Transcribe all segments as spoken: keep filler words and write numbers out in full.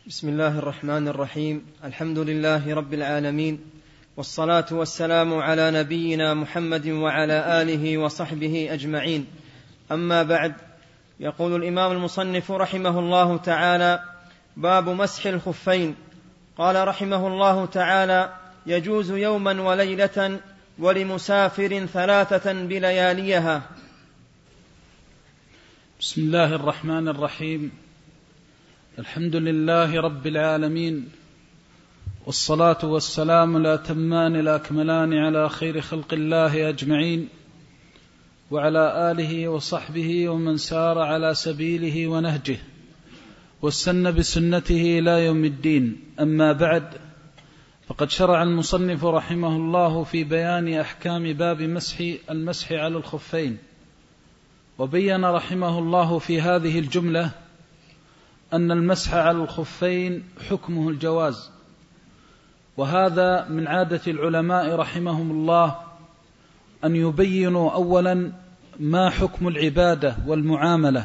بسم الله الرحمن الرحيم. الحمد لله رب العالمين، والصلاة والسلام على نبينا محمد وعلى آله وصحبه أجمعين. أما بعد، يقول الإمام المصنف رحمه الله تعالى: باب مسح الخفين. قال رحمه الله تعالى: يجوز يوما وليلة ولمسافر ثلاثة بلياليها. بسم الله الرحمن الرحيم. الحمد لله رب العالمين، والصلاة والسلام الأتمان الأكملان على خير خلق الله أجمعين، وعلى آله وصحبه ومن سار على سبيله ونهجه واستنى بسنته إلى يوم الدين. أما بعد، فقد شرع المصنف رحمه الله في بيان أحكام باب مسح المسح على الخفين، وبين رحمه الله في هذه الجملة أن المسح على الخفين حكمه الجواز. وهذا من عادة العلماء رحمهم الله أن يبينوا أولا ما حكم العبادة والمعاملة.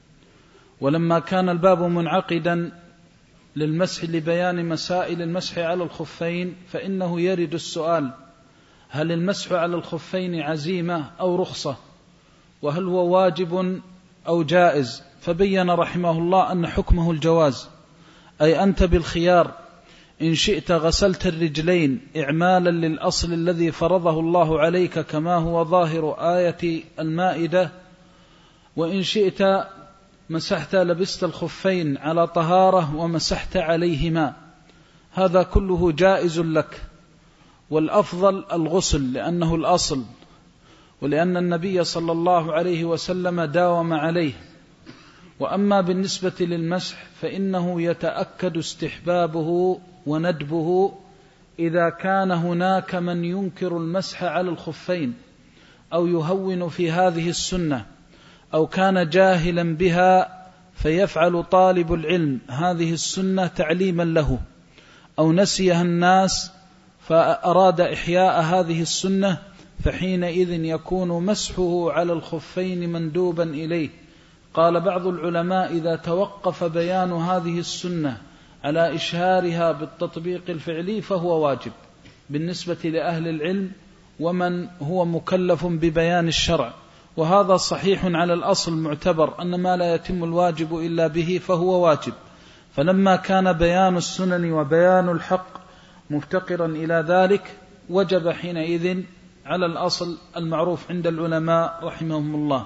ولما كان الباب منعقدا للمسح لبيان مسائل المسح على الخفين، فإنه يرد السؤال: هل المسح على الخفين عزيمة أو رخصة؟ وهل هو واجب أو جائز؟ فبين رحمه الله أن حكمه الجواز، أي أنت بالخيار، إن شئت غسلت الرجلين إعمالا للأصل الذي فرضه الله عليك كما هو ظاهر آية المائدة، وإن شئت مسحت لبست الخفين على طهارة ومسحت عليهما، هذا كله جائز لك. والأفضل الغسل لأنه الأصل، ولأن النبي صلى الله عليه وسلم داوم عليه. وأما بالنسبة للمسح فإنه يتأكد استحبابه وندبه إذا كان هناك من ينكر المسح على الخفين أو يهون في هذه السنة، أو كان جاهلا بها فيفعل طالب العلم هذه السنة تعليما له، أو نسيها الناس فأراد إحياء هذه السنة، فحينئذ يكون مسحه على الخفين مندوبا إليه. قال بعض العلماء: إذا توقف بيان هذه السنة على إشهارها بالتطبيق الفعلي فهو واجب بالنسبة لأهل العلم ومن هو مكلف ببيان الشرع. وهذا صحيح على الأصل معتبر، أن ما لا يتم الواجب إلا به فهو واجب. فلما كان بيان السنن وبيان الحق مفتقرا إلى ذلك، وجب حينئذ على الأصل المعروف عند العلماء رحمهم الله.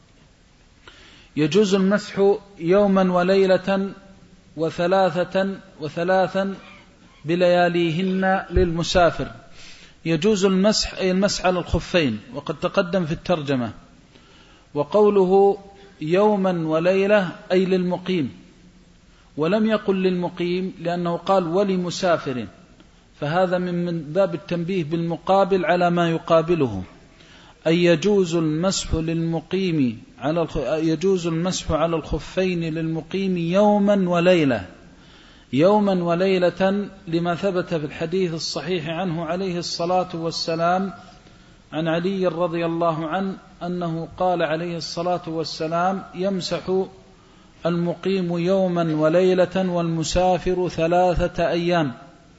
يجوز المسح يوما وليلة وثلاثة وثلاثا بلياليهن للمسافر. يجوز المسح أي المسح على الخفين، وقد تقدم في الترجمة. وقوله يوما وليلة أي للمقيم، ولم يقل للمقيم لأنه قال ولمسافر، فهذا من باب التنبيه بالمقابل على ما يقابله. أي يجوز المسح للمقيم على يجوز المسح على الخفين للمقيم يوما وليلة، يوما وليلة، لما ثبت في الحديث الصحيح عنه عليه الصلاة والسلام عن علي رضي الله عنه أنه قال عليه الصلاة والسلام: يمسح المقيم يوما وليلة والمسافر ثلاثة أيام.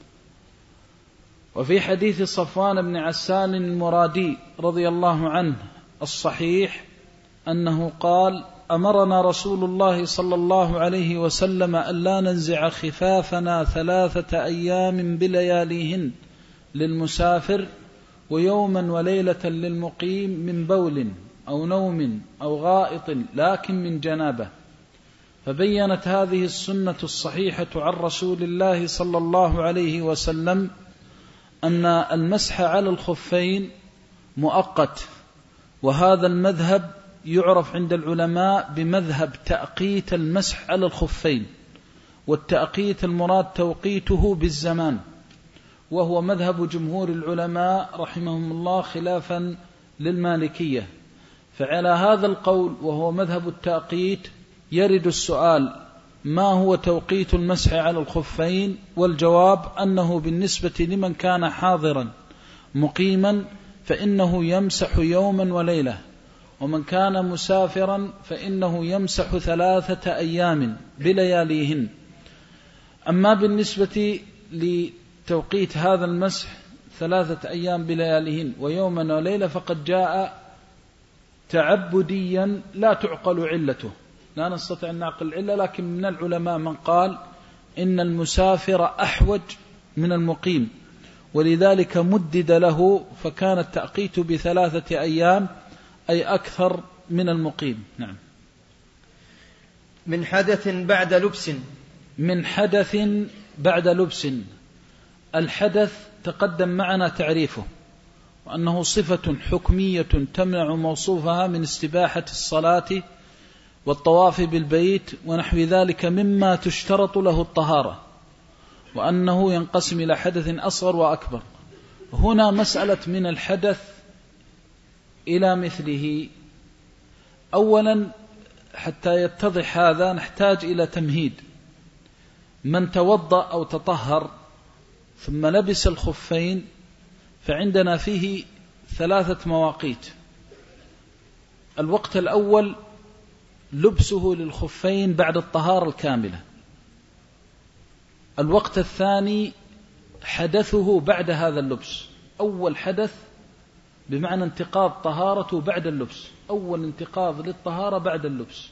وفي حديث صفوان بن عسال المرادي رضي الله عنه الصحيح أنه قال: أمرنا رسول الله صلى الله عليه وسلم ألا ننزع خفافنا ثلاثة أيام بلياليهن للمسافر، ويوما وليلة للمقيم من بول أو نوم أو غائط لكن من جنابة. فبينت هذه السنة الصحيحة عن رسول الله صلى الله عليه وسلم أن المسح على الخفين مؤقت، وهذا المذهب يعرف عند العلماء بمذهب تأقيت المسح على الخفين. والتأقيت المراد توقيته بالزمان، وهو مذهب جمهور العلماء رحمهم الله خلافا للمالكية. فعلى هذا القول وهو مذهب التأقيت يرد السؤال: ما هو توقيت المسح على الخفين؟ والجواب أنه بالنسبة لمن كان حاضرا مقيما فإنه يمسح يوما وليلة، ومن كان مسافرا فإنه يمسح ثلاثة أيام بلياليهن. أما بالنسبة لتوقيت هذا المسح ثلاثة أيام بلياليهن ويوما وليلة فقد جاء تعبديا لا تعقل علته، لا نستطيع أن نعقل العلة، لكن من العلماء من قال إن المسافر أحوج من المقيم، ولذلك مدد له فكان التأقيت بثلاثة أيام أي أكثر من المقيم. نعم. من حدث بعد لبس. من حدث بعد لبس. الحدث تقدم معنا تعريفه، وأنه صفة حكمية تمنع موصوفها من استباحة الصلاة والطواف بالبيت ونحو ذلك مما تشترط له الطهارة، وأنه ينقسم إلى حدث أصغر وأكبر. هنا مسألة من الحدث إلى مثله. أولا حتى يتضح هذا نحتاج إلى تمهيد. من توضأ أو تطهر ثم لبس الخفين فعندنا فيه ثلاثة مواقيت. الوقت الأول لبسه للخفين بعد الطهارة الكاملة. الوقت الثاني حدثه بعد هذا اللبس. أول حدث بمعنى انتقاض طهارته بعد اللبس، أول انتقاض للطهارة بعد اللبس.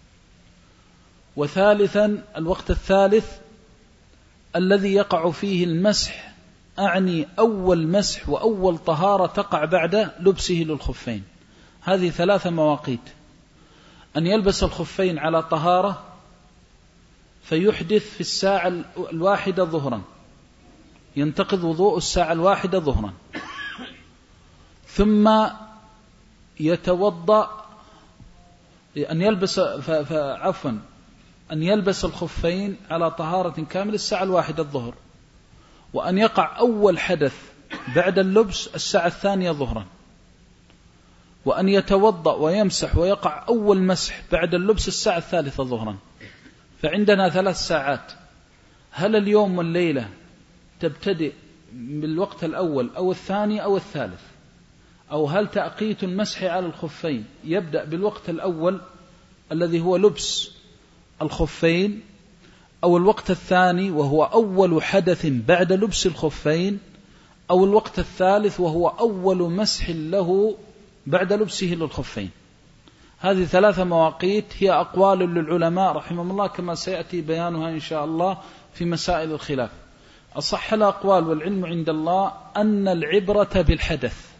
وثالثا الوقت الثالث الذي يقع فيه المسح، أعني أول مسح وأول طهارة تقع بعد لبسه للخفين. هذه ثلاثة مواقيت: أن يلبس الخفين على طهارة فيحدث في الساعة الواحدة ظهرا، ينتقض وضوء الساعة الواحدة ظهرا، ثم يتوضأ أن يلبس عفوا أن يلبس الخفين على طهارة كاملة الساعة الواحدة الظهر، وأن يقع أول حدث بعد اللبس الساعة الثانية ظهرا، وأن يتوضأ ويمسح ويقع أول مسح بعد اللبس الساعة الثالثة ظهرا. فعندنا ثلاث ساعات. هل اليوم والليلة تبتدئ بالوقت الأول أو الثاني أو الثالث؟ أو هل تأقيت المسح على الخفين يبدأ بالوقت الأول الذي هو لبس الخفين، أو الوقت الثاني وهو أول حدث بعد لبس الخفين، أو الوقت الثالث وهو أول مسح له بعد لبسه للخفين؟ هذه ثلاثة مواقيت هي أقوال للعلماء رحمهم الله كما سيأتي بيانها إن شاء الله في مسائل الخلاف. أصح الأقوال والعلم عند الله أن العبرة بالحدث.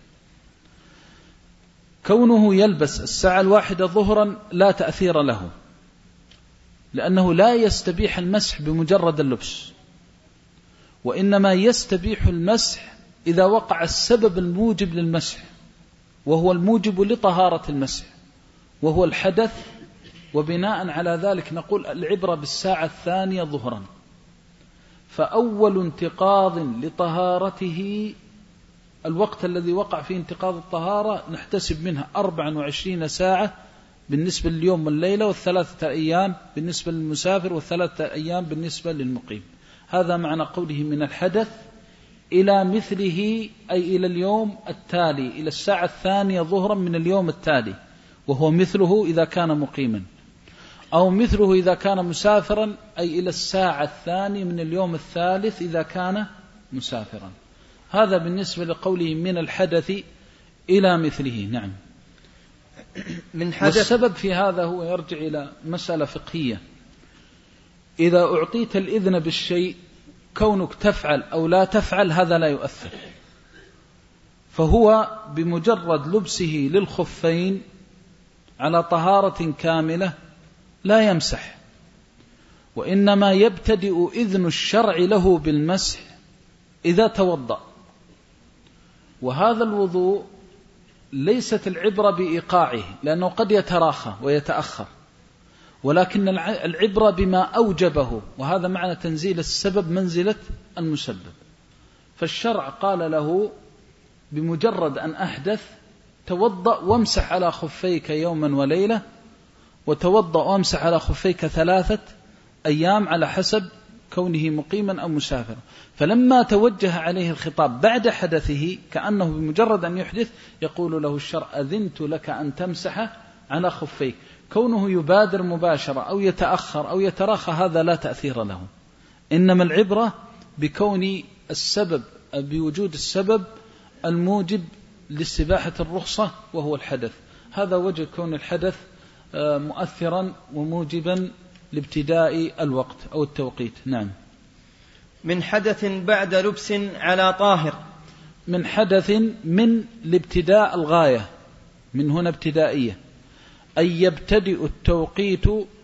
كونه يلبس الساعة الواحدة ظهرا لا تأثير له، لأنه لا يستبيح المسح بمجرد اللبس، وإنما يستبيح المسح إذا وقع السبب الموجب للمسح، وهو الموجب لطهارة المسح، وهو الحدث. وبناء على ذلك نقول العبرة بالساعة الثانية ظهرا. فأول انتقاض لطهارته الوقت الذي وقع فيه انتقاض الطهارة نحتسب منها أربع وعشرين ساعة بالنسبة لليوم والليلة، والثلاثة أيام بالنسبة للمسافر، والثلاثة أيام بالنسبة للمقيم. هذا معنى قوله من الحدث إلى مثله، أي إلى اليوم التالي، إلى الساعة الثانية ظهرا من اليوم التالي، وهو مثله إذا كان مقيما، أو مثله إذا كان مسافرا، أي إلى الساعة الثانية من اليوم الثالث إذا كان مسافرا. هذا بالنسبة لقوله من الحدث إلى مثله. نعم. من حدث. والسبب في هذا هو يرجع إلى مسألة فقهية. إذا أعطيت الإذن بالشيء كونك تفعل أو لا تفعل هذا لا يؤثر، فهو بمجرد لبسه للخفين على طهارة كاملة لا يمسح، وإنما يبتدئ إذن الشرع له بالمسح إذا توضأ. وهذا الوضوء ليست العبرة بإيقاعه، لأنه قد يتراخى ويتأخر، ولكن العبرة بما أوجبه، وهذا معنى تنزيل السبب منزلة المسبب. فالشرع قال له بمجرد أن أحدث توضأ وامسح على خفيك يوما وليلة، وتوضأ وامسح على خفيك ثلاثة أيام على حسب كونه مقيما أو مسافرا. فلما توجه عليه الخطاب بعد حدثه كأنه بمجرد أن يحدث يقول له الشرع أذنت لك أن تمسح على خفيك. كونه يبادر مباشرة أو يتأخر أو يتراخى هذا لا تأثير له، إنما العبرة بكون السبب بوجود السبب الموجب لاستباحة الرخصة وهو الحدث. هذا وجه كون الحدث مؤثرا وموجبا لابتداء الوقت أو التوقيت. نعم. من حدث بعد لبس على طاهر. من حدث من لابتداء الغاية، من هنا ابتدائية، أي يبتدئ التوقيت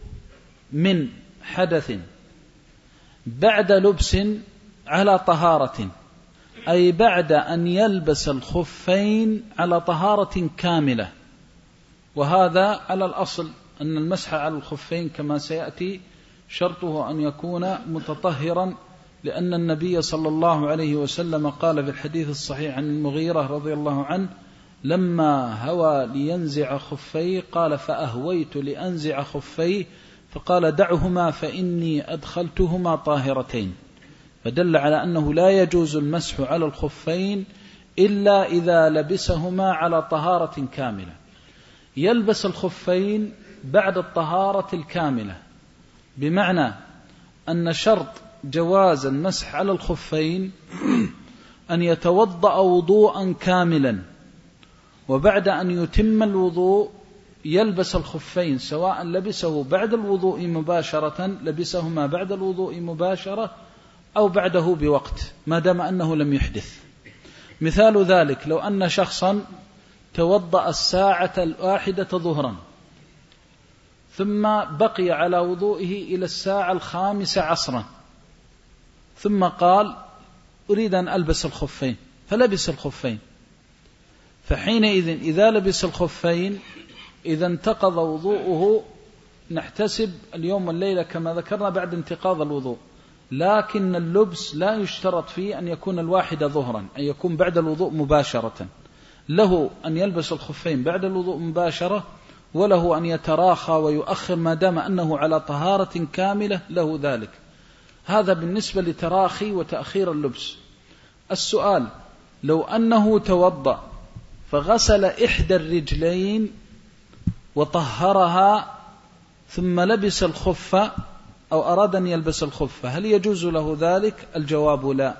من حدث بعد لبس على طهارة، أي بعد أن يلبس الخفين على طهارة كاملة. وهذا على الأصل أن المسح على الخفين كما سيأتي شرطه أن يكون متطهرا، لأن النبي صلى الله عليه وسلم قال في الحديث الصحيح عن المغيرة رضي الله عنه لما هوى لينزع خفيه قال فأهويت لأنزع خفيه فقال دعهما فإني أدخلتهما طاهرتين، فدل على أنه لا يجوز المسح على الخفين إلا إذا لبسهما على طهارة كاملة. يلبس الخفين بعد الطهارة الكاملة، بمعنى أن شرط جواز المسح على الخفين أن يتوضأ وضوءا كاملا، وبعد أن يتم الوضوء يلبس الخفين، سواء لبسه بعد الوضوء مباشرة لبسهما بعد الوضوء مباشرة أو بعده بوقت، ما دام أنه لم يحدث. مثال ذلك لو أن شخصا توضأ الساعة الواحدة ظهرا ثم بقي على وضوئه إلى الساعة الخامسة عصرا، ثم قال أريد أن ألبس الخفين، فلبس الخفين، فحينئذ إذا لبس الخفين إذا انتقض وضوءه نحتسب اليوم والليلة كما ذكرنا بعد انتقاض الوضوء، لكن اللبس لا يشترط فيه أن يكون الواحد ظهرا، أن يكون بعد الوضوء مباشرة، له أن يلبس الخفين بعد الوضوء مباشرة، وله أن يتراخى ويؤخر ما دام أنه على طهارة كاملة له ذلك. هذا بالنسبة لتراخي وتأخير اللبس. السؤال لو أنه توضأ فغسل إحدى الرجلين وطهرها ثم لبس الخف أو أراد أن يلبس الخف، هل يجوز له ذلك؟ الجواب لا،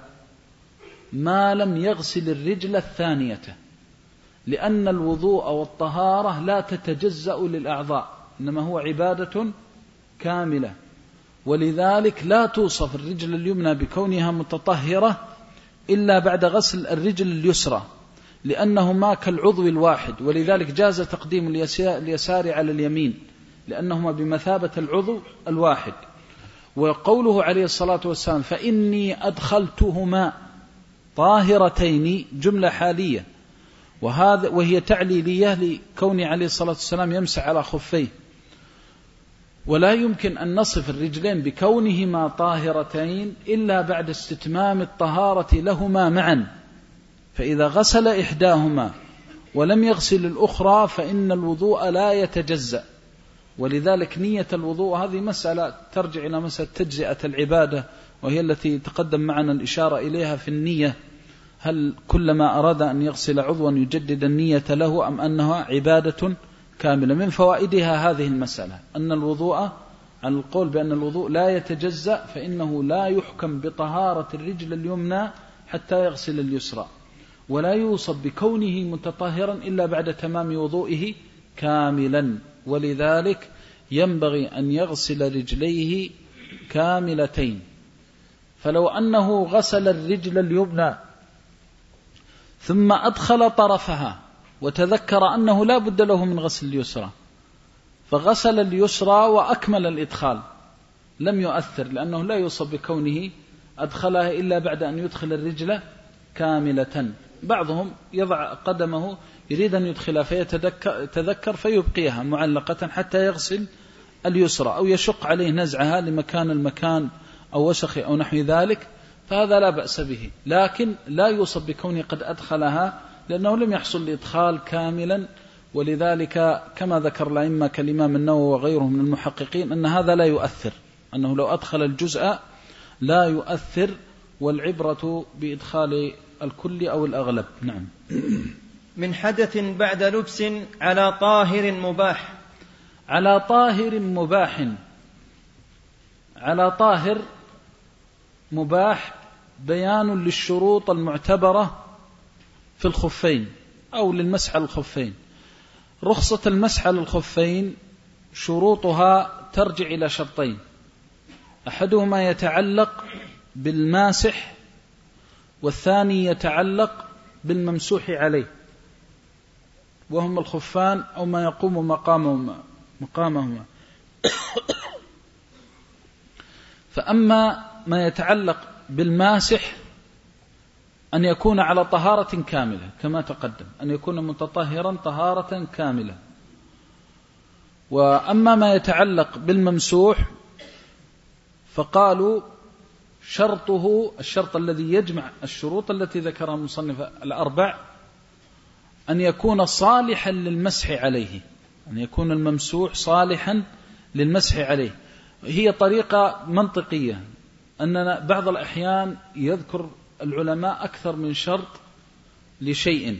ما لم يغسل الرجل الثانية، لأن الوضوء والطهارة لا تتجزأ للأعضاء، إنما هو عبادة كاملة، ولذلك لا توصف الرجل اليمنى بكونها متطهرة إلا بعد غسل الرجل اليسرى، لأنهما كالعضو الواحد، ولذلك جاز تقديم اليسار على اليمين لأنهما بمثابة العضو الواحد. وقوله عليه الصلاة والسلام فإني أدخلتهما طاهرتين جملة حالية، وهذا وهي تعليلية لكون عليه الصلاة والسلام يمسح على خفيه، ولا يمكن أن نصف الرجلين بكونهما طاهرتين إلا بعد استتمام الطهارة لهما معا، فإذا غسل إحداهما ولم يغسل الأخرى فإن الوضوء لا يتجزأ. ولذلك نية الوضوء هذه مسألة ترجع إلى مسألة تجزئة العبادة، وهي التي تقدم معنا الإشارة إليها في النية، هل كلما أراد أن يغسل عضوا يجدد النية له أم أنها عبادة كاملة؟ من فوائدها هذه المسألة أن الوضوء عن القول بأن الوضوء لا يتجزأ، فإنه لا يحكم بطهارة الرجل اليمنى حتى يغسل اليسرى، ولا يوصف بكونه متطهرا إلا بعد تمام وضوئه كاملا، ولذلك ينبغي أن يغسل رجليه كاملتين. فلو أنه غسل الرجل اليمنى ثم أدخل طرفها وتذكر أنه لا بد له من غسل اليسرى فغسل اليسرى وأكمل الإدخال لم يؤثر، لأنه لا يوصف بكونه أدخلها إلا بعد أن يدخل الرجل كاملة. بعضهم يضع قدمه يريد أن يدخلها فيتذكر فيبقيها معلقة حتى يغسل اليسرى، أو يشق عليه نزعها لمكان المكان أو وسخ أو نحو ذلك، فهذا لا بأس به، لكن لا يوصف بكونه قد أدخلها لأنه لم يحصل الإدخال كاملا. ولذلك كما ذكر الأئمة كالإمام النووي وغيره من المحققين أن هذا لا يؤثر، أنه لو أدخل الجزء لا يؤثر، والعبرة بإدخال الكل أو الأغلب. نعم. من حدث بعد لبس على طاهر مباح. على طاهر مباح، على طاهر مباح بيان للشروط المعتبرة في الخفين أو للمسح على الخفين. رخصة المسح على الخفين شروطها ترجع إلى شرطين، أحدهما يتعلق بالماسح والثاني يتعلق بالممسوح عليه، وهم الخفان أو ما يقوم مقامهما مقامهما. فأما ما يتعلق بالماسح أن يكون على طهارة كاملة كما تقدم، أن يكون متطهرا طهارة كاملة. وأما ما يتعلق بالممسوح فقالوا شرطه الشرط الذي يجمع الشروط التي ذكرها المصنف الأربع أن يكون صالحا للمسح عليه، أن يكون الممسوح صالحا للمسح عليه. هي طريقة منطقية أننا بعض الأحيان يذكر العلماء أكثر من شرط لشيء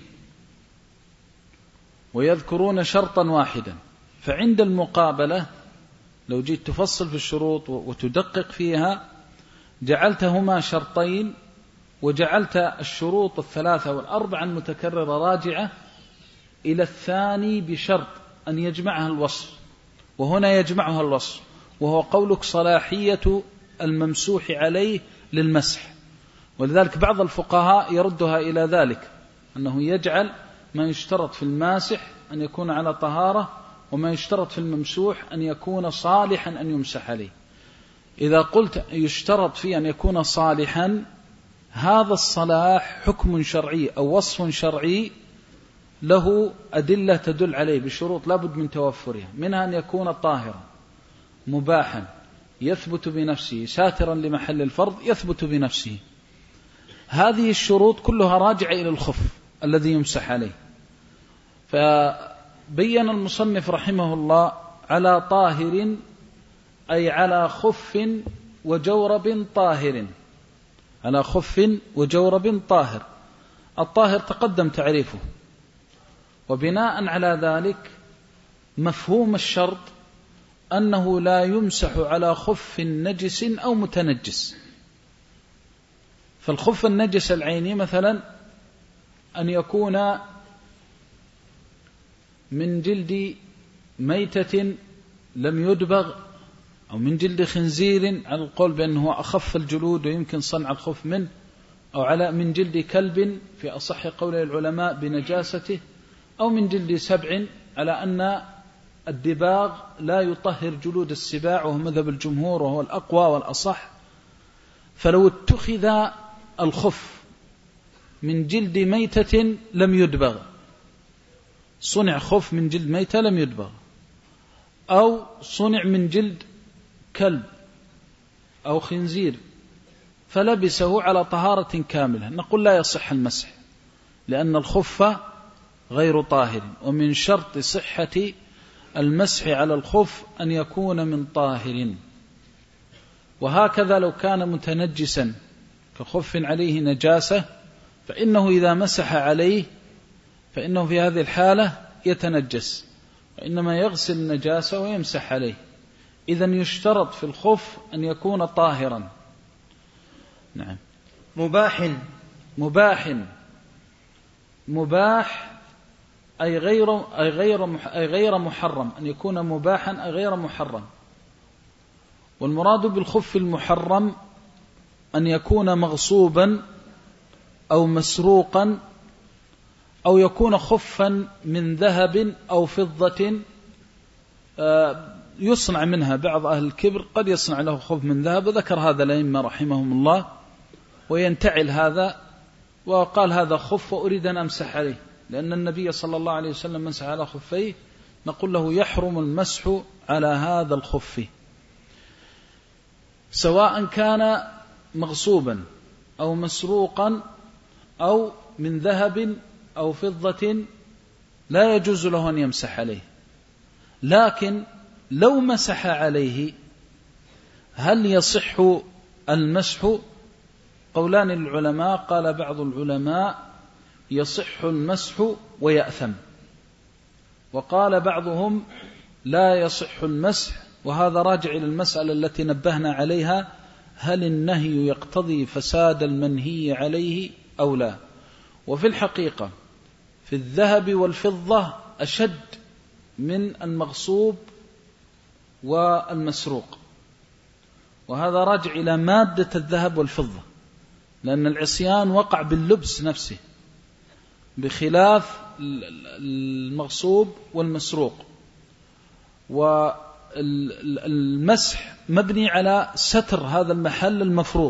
ويذكرون شرطا واحدا، فعند المقابلة لو جيت تفصل في الشروط وتدقق فيها جعلتهما شرطين وجعلت الشروط الثلاثة والأربعة المتكررة راجعة إلى الثاني بشرط أن يجمعها الوصف، وهنا يجمعها الوصف وهو قولك صلاحية الممسوح عليه للمسح. ولذلك بعض الفقهاء يردها إلى ذلك أنه يجعل ما يشترط في الماسح أن يكون على طهارة وما يشترط في الممسوح أن يكون صالحا أن يمسح عليه. إذا قلت يشترط فيه أن يكون صالحا، هذا الصلاح حكم شرعي أو وصف شرعي له أدلة تدل عليه بشروط لابد من توفرها، منها أن يكون طاهرا مباحا يثبت بنفسه ساترا لمحل الفرض يثبت بنفسه. هذه الشروط كلها راجعة إلى الخف الذي يمسح عليه. فبين المصنف رحمه الله على طاهر أي على خف وجورب طاهر، على خف وجورب طاهر. الطاهر تقدم تعريفه، وبناء على ذلك مفهوم الشرط أنه لا يمسح على خف نجس أو متنجس. فالخف النجس العيني مثلا أن يكون من جلد ميتة لم يدبغ أو من جلد خنزير على القول بأنه أخف الجلود ويمكن صنع الخف منه، أو على من جلد كلب في أصح قول العلماء بنجاسته، أو من جلد سبع على أن الدباغ لا يطهر جلود السباع وهو مذهب الجمهور وهو الأقوى والأصح. فلو اتخذ الخف من جلد ميتة لم يدبغ، صنع خف من جلد ميتة لم يدبغ، أو صنع من جلد كلب أو خنزير فلبسه على طهارة كاملة، نقول لا يصح المسح لأن الخف غير طاهر. ومن شرط صحة المسح على الخف أن يكون من طاهر. وهكذا لو كان متنجسا كخف عليه نجاسة فإنه إذا مسح عليه فإنه في هذه الحالة يتنجس، وإنما يغسل النجاسة ويمسح عليه. إذن يشترط في الخف أن يكون طاهرا. نعم. مباح مباح مباح أي غير أي غير أي غير محرم، أن يكون مباحا أي غير محرم. والمراد بالخف المحرم أن يكون مغصوبا أو مسروقا، أو يكون خفا من ذهب أو فضة يصنع منها. بعض أهل الكبر قد يصنع له خف من ذهب، وذكر هذا الأئمة رحمهم الله، وينتعل هذا وقال هذا خف وأريد أن أمسح عليه، لأن النبي صلى الله عليه وسلم مسح على خفيه، نقول له يحرم المسح على هذا الخف سواء كان مغصوبا أو مسروقا أو من ذهب أو فضة، لا يجوز له أن يمسح عليه. لكن لو مسح عليه هل يصح المسح؟ قولان للعلماء. قال بعض العلماء يصح المسح ويأثم، وقال بعضهم لا يصح المسح، وهذا راجع إلى المسألة التي نبهنا عليها هل النهي يقتضي فساد المنهي عليه أو لا؟ وفي الحقيقة في الذهب والفضة أشد من المغصوب والمسروق، وهذا راجع إلى مادة الذهب والفضة، لأن العصيان وقع باللبس نفسه بخلاف المغصوب والمسروق. والمسح مبني على ستر هذا المحل المفروض،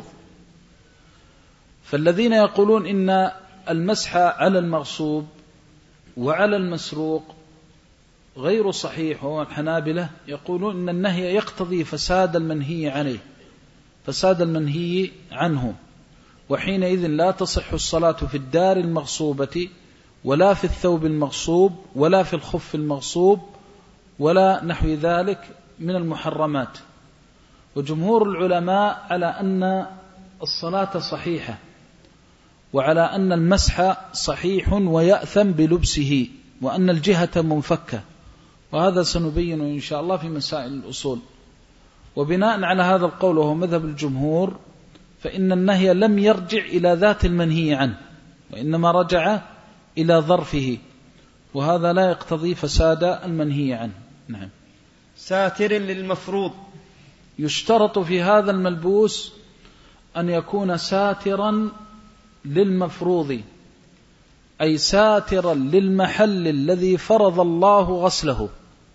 فالذين يقولون إن المسح على المغصوب وعلى المسروق غير صحيح، وهو الحنابلة يقولون إن النهي يقتضي فساد المنهي عليه، فساد المنهي عنه، وحينئذ لا تصح الصلاة في الدار المغصوبة ولا في الثوب المغصوب ولا في الخف المغصوب ولا نحو ذلك من المحرمات. وجمهور العلماء على أن الصلاة صحيحة، وعلى أن المسح صحيح ويأثم بلبسه، وأن الجهة منفكة، وهذا سنبين إن شاء الله في مسائل الأصول. وبناء على هذا القول وهو مذهب الجمهور، فإن النهي لم يرجع إلى ذات المنهي عنه، وإنما رجع إلى ظرفه، وهذا لا يقتضي فساد المنهي عنه. نعم. ساتر للمفروض. يشترط في هذا الملبوس أن يكون ساترا للمفروض، أي ساترا للمحل الذي فرض الله غسله.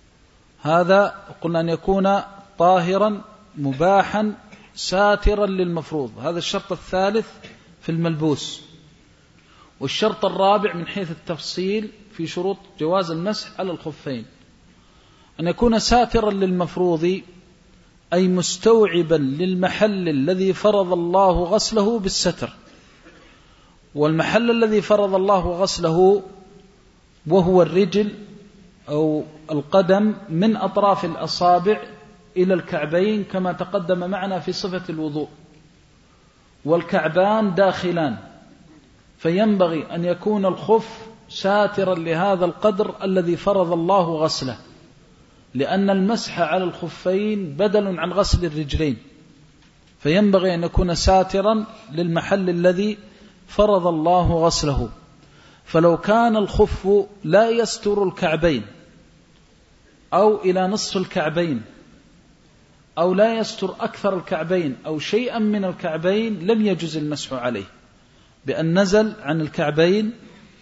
هذا قلنا أن يكون طاهرا مباحا ساترا للمفروض، هذا الشرط الثالث في الملبوس. والشرط الرابع من حيث التفصيل في شروط جواز المسح على الخفين أن يكون ساترا للمفروض، أي مستوعبا للمحل الذي فرض الله غسله بالستر. والمحل الذي فرض الله غسله وهو الرجل أو القدم من أطراف الأصابع إلى الكعبين كما تقدم معنا في صفة الوضوء، والكعبان داخلان، فينبغي أن يكون الخف ساترا لهذا القدر الذي فرض الله غسله، لأن المسح على الخفين بدل عن غسل الرجلين، فينبغي أن يكون ساترا للمحل الذي فرض الله غسله. فلو كان الخف لا يستر الكعبين أو إلى نصف الكعبين أو لا يستر أكثر الكعبين أو شيئا من الكعبين لم يجوز المسح عليه، بأن نزل عن الكعبين،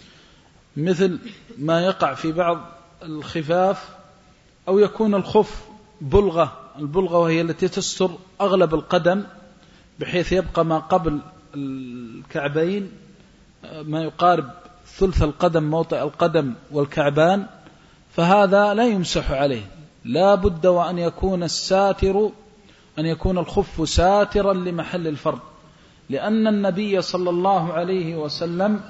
مثل ما يقع في بعض الخفاف، أو يكون الخف بلغة، البلغة وهي التي تستر أغلب القدم بحيث يبقى ما قبل الكعبين ما يقارب ثلث القدم، موطئ القدم والكعبان، فهذا لا يمسح عليه. لا بد وأن يكون الساتر أن يكون الخف ساترا لمحل الفرض، لأن النبي صلى الله عليه وسلم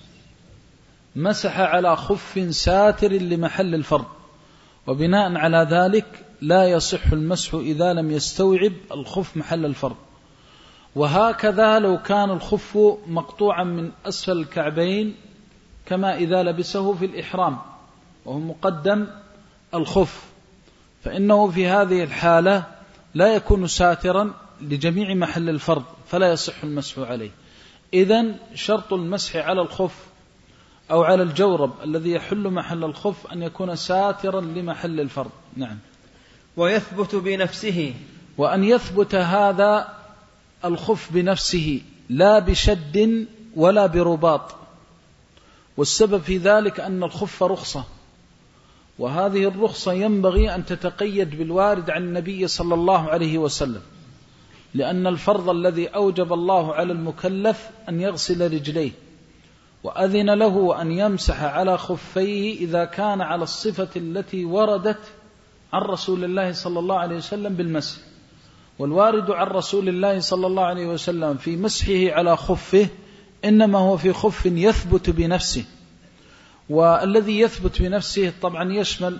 مسح على خف ساتر لمحل الفرض، وبناء على ذلك لا يصح المسح إذا لم يستوعب الخف محل الفرض. وهكذا لو كان الخف مقطوعا من أسفل الكعبين كما إذا لبسه في الإحرام وهو مقدم الخف، فإنه في هذه الحالة لا يكون ساترا لجميع محل الفرض، فلا يصح المسح عليه. إذن شرط المسح على الخف أو على الجورب الذي يحل محل الخف أن يكون ساترا لمحل الفرض. نعم. ويثبت بنفسه، وأن يثبت هذا الخف بنفسه لا بشد ولا برباط. والسبب في ذلك أن الخف رخصة، وهذه الرخصة ينبغي أن تتقيد بالوارد عن النبي صلى الله عليه وسلم، لأن الفرض الذي أوجب الله على المكلف أن يغسل رجليه، وأذن له أن يمسح على خفيه إذا كان على الصفة التي وردت عن رسول الله صلى الله عليه وسلم بالمسح. والوارد عن رسول الله صلى الله عليه وسلم في مسحه على خفه إنما هو في خف يثبت بنفسه، والذي يثبت بنفسه طبعا يشمل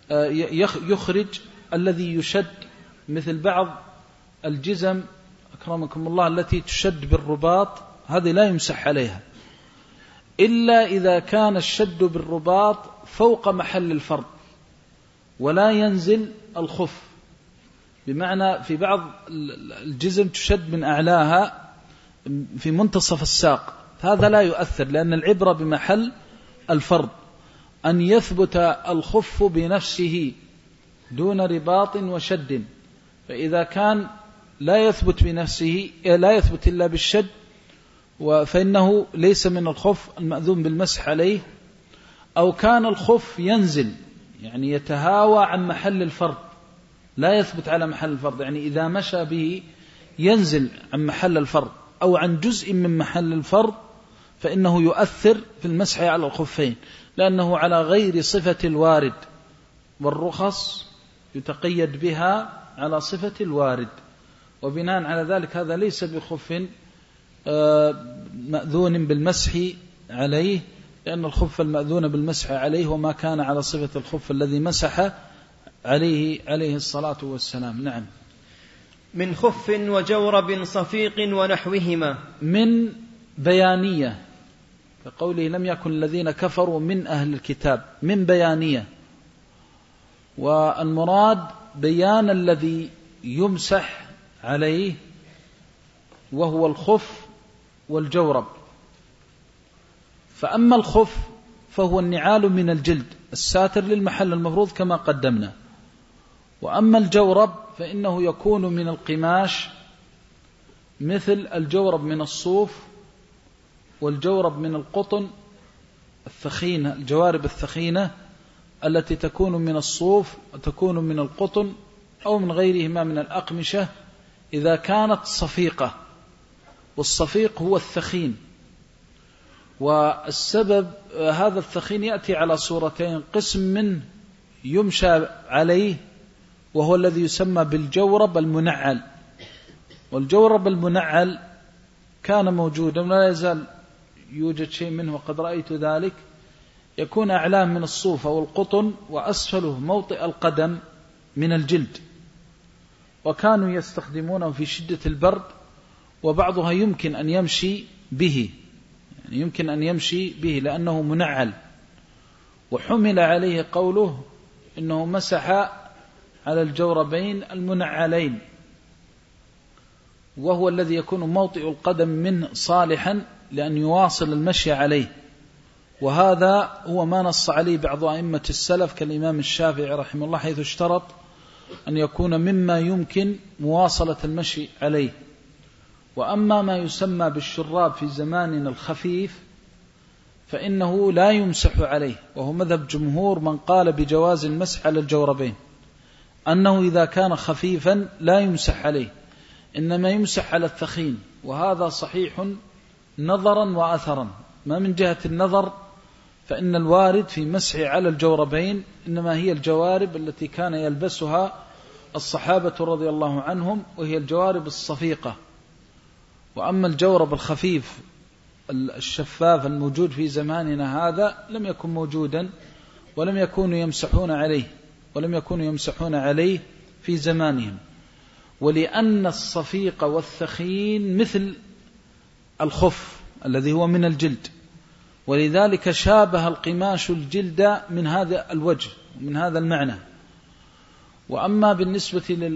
يخرج الذي يشد، مثل بعض الجزم أكرمكم الله التي تشد بالرباط، هذه لا يمسح عليها إلا إذا كان الشد بالرباط فوق محل الفرض ولا ينزل الخف، بمعنى في بعض الجزم تشد من أعلاها في منتصف الساق، هذا لا يؤثر، لأن العبرة بمحل الفرض، أن يثبت الخف بنفسه دون رباط وشد. فإذا كان لا يثبت بنفسه لا يثبت إلا بالشد فإنه ليس من الخف المأذون بالمسح عليه، أو كان الخف ينزل يعني يتهاوى عن محل الفرض لا يثبت على محل الفرض، يعني إذا مشى به ينزل عن محل الفرض أو عن جزء من محل الفرض فإنه يؤثر في المسح على الخفين، لأنه على غير صفة الوارد، والرخص يتقيد بها على صفة الوارد، وبناء على ذلك هذا ليس بخف مأذون بالمسح عليه، لأن الخف المأذون بالمسح عليه وما كان على صفة الخف الذي مسح عليه عليه الصلاة والسلام. نعم. من خف وجورب صفيق ونحوهما. من بيانية، كقوله لم يكن الذين كفروا من أهل الكتاب، من بيانية، والمراد بيان الذي يمسح عليه وهو الخف والجورب. فأما الخف فهو النعال من الجلد الساتر للمحل المفروض كما قدمنا، وأما الجورب فإنه يكون من القماش مثل الجورب من الصوف والجورب من القطن الثخينة، الجوارب الثخينة التي تكون من الصوف وتكون من القطن أو من غيرهما من الأقمشة إذا كانت صفيقة، والصفيق هو الثخين. والسبب هذا الثخين يأتي على صورتين، قسم منه يمشى عليه وهو الذي يسمى بالجورب المنعل، والجورب المنعل كان موجودا ولا يزال يوجد شيء منه وقد رأيت ذلك، يكون أعلاه من الصوف أو القطن وأسفله موطئ القدم من الجلد، وكانوا يستخدمونه في شدة البرد، وبعضها يمكن أن يمشي به، يعني يمكن أن يمشي به لأنه منعل. وحمل عليه قوله إنه مسح على الجوربين المنعلين، وهو الذي يكون موطئ القدم منه صالحا لأن يواصل المشي عليه، وهذا هو ما نص عليه بعض أئمة السلف كالإمام الشافعي رحمه الله، حيث اشترط أن يكون مما يمكن مواصلة المشي عليه. وأما ما يسمى بالشراب في زماننا الخفيف فإنه لا يمسح عليه، وهو مذهب جمهور من قال بجواز المسح على الجوربين، أنه إذا كان خفيفا لا يمسح عليه، إنما يمسح على الثخين، وهذا صحيح نظرا وأثرا. ما من جهة النظر فإن الوارد في مسح على الجوربين إنما هي الجوارب التي كان يلبسها الصحابة رضي الله عنهم، وهي الجوارب الصفيقة. وأما الجورب الخفيف الشفاف الموجود في زماننا هذا لم يكن موجودا، ولم يكونوا يمسحون عليه ولم يكونوا يمسحون عليه في زمانهم. ولأن الصفيق والثخين مثل الخف الذي هو من الجلد، ولذلك شابه القماش الجلد من هذا الوجه ومن هذا المعنى. وأما بالنسبة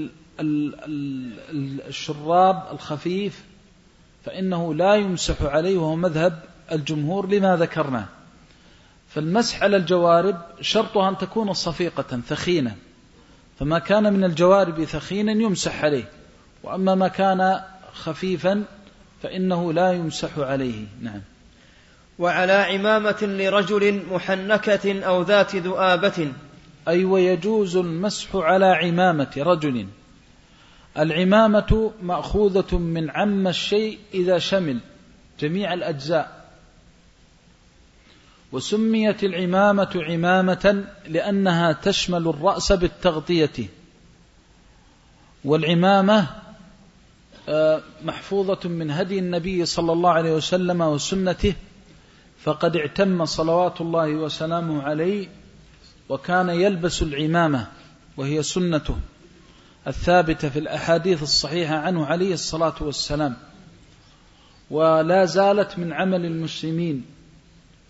للشراب الخفيف فإنه لا يمسح عليه، وهو مذهب الجمهور لما ذكرناه. فالمسح على الجوارب شرطها أن تكون صفيقة ثخينة، فما كان من الجوارب ثخينا يمسح عليه، وأما ما كان خفيفا فإنه لا يمسح عليه. نعم. وعلى عمامة لرجل محنكة أو ذات ذؤابة. أي ويجوز المسح على عمامة رجل. العمامة مأخوذة من عم الشيء إذا شمل جميع الأجزاء، وسميت العمامة عمامة لأنها تشمل الرأس بالتغطية. والعمامة محفوظة من هدي النبي صلى الله عليه وسلم وسنته، فقد اعتم صلوات الله وسلامه عليه وكان يلبس العمامة، وهي سنته الثابتة في الأحاديث الصحيحة عنه عليه الصلاة والسلام، ولا زالت من عمل المسلمين.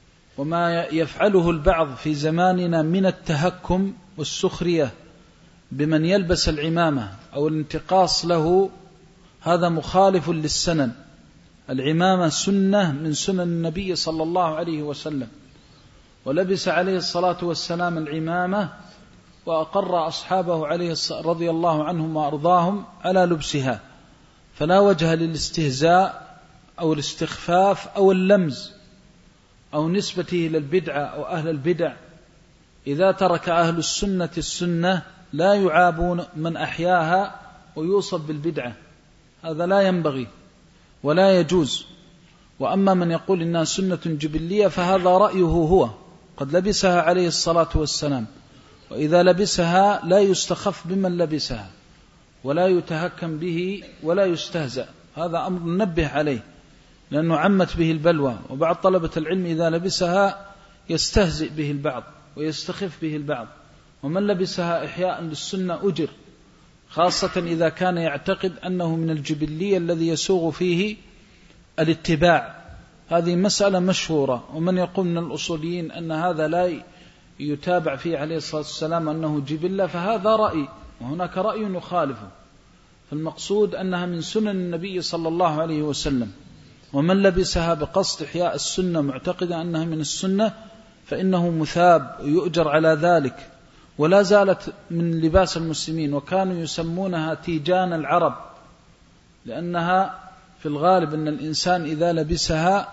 وما يفعله البعض في زماننا من التهكم والسخرية بمن يلبس العمامة أو الانتقاص له هذا مخالف للسنن. العمامة سنة من سنن النبي صلى الله عليه وسلم، ولبس عليه الصلاة والسلام العمامة وأقر أصحابه عليه رضي الله عنهم وأرضاهم على لبسها، فلا وجه للاستهزاء أو الاستخفاف أو اللمز أو نسبته إلى البدعة أو أهل البدع. إذا ترك أهل السنة السنة لا يعابون من أحياها ويوصف بالبدعة، هذا لا ينبغي ولا يجوز. وأما من يقول إنها سنة جبلية فهذا رأيه هو، قد لبسها عليه الصلاة والسلام، وإذا لبسها لا يستخف بمن لبسها ولا يتهكم به ولا يستهزأ، هذا أمر ننبه عليه لأنه عمت به البلوى. وبعض طلبة العلم إذا لبسها يستهزئ به البعض ويستخف به البعض، ومن لبسها إحياء للسنة أجر، خاصة إذا كان يعتقد أنه من الجبلية الذي يسوغ فيه الاتباع. هذه مسألة مشهورة، ومن يقول من الأصوليين أن هذا لا يتابع فيه عليه الصلاة والسلام أنه جبلة فهذا رأي، وهناك رأي يخالفه. فالمقصود أنها من سنن النبي صلى الله عليه وسلم، ومن لبسها بقصد إحياء السنة معتقدا أنها من السنة فإنه مثاب ويؤجر على ذلك. ولا زالت من لباس المسلمين، وكانوا يسمونها تيجان العرب، لأنها في الغالب أن الإنسان إذا لبسها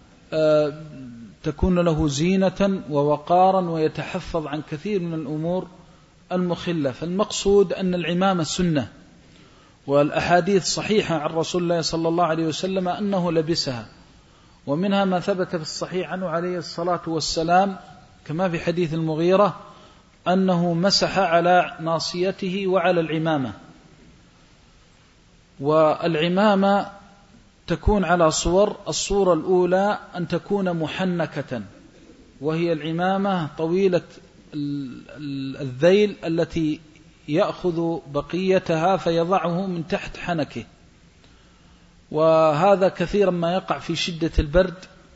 تكون له زينة ووقارا ويتحفظ عن كثير من الأمور المخلة. فالمقصود أن العمامة سنة، والأحاديث صحيحة عن رسول الله صلى الله عليه وسلم أنه لبسها، ومنها ما ثبت في الصحيح عنه عليه الصلاة والسلام كما في حديث المغيرة أنه مسح على ناصيته وعلى العمامة. والعمامة تكون على صور، الصورة الأولى أن تكون محنكة، وهي العمامة طويلة الذيل التي يأخذ بقيتها فيضعه من تحت حنكه، وهذا كثيرا ما يقع في شدة البرد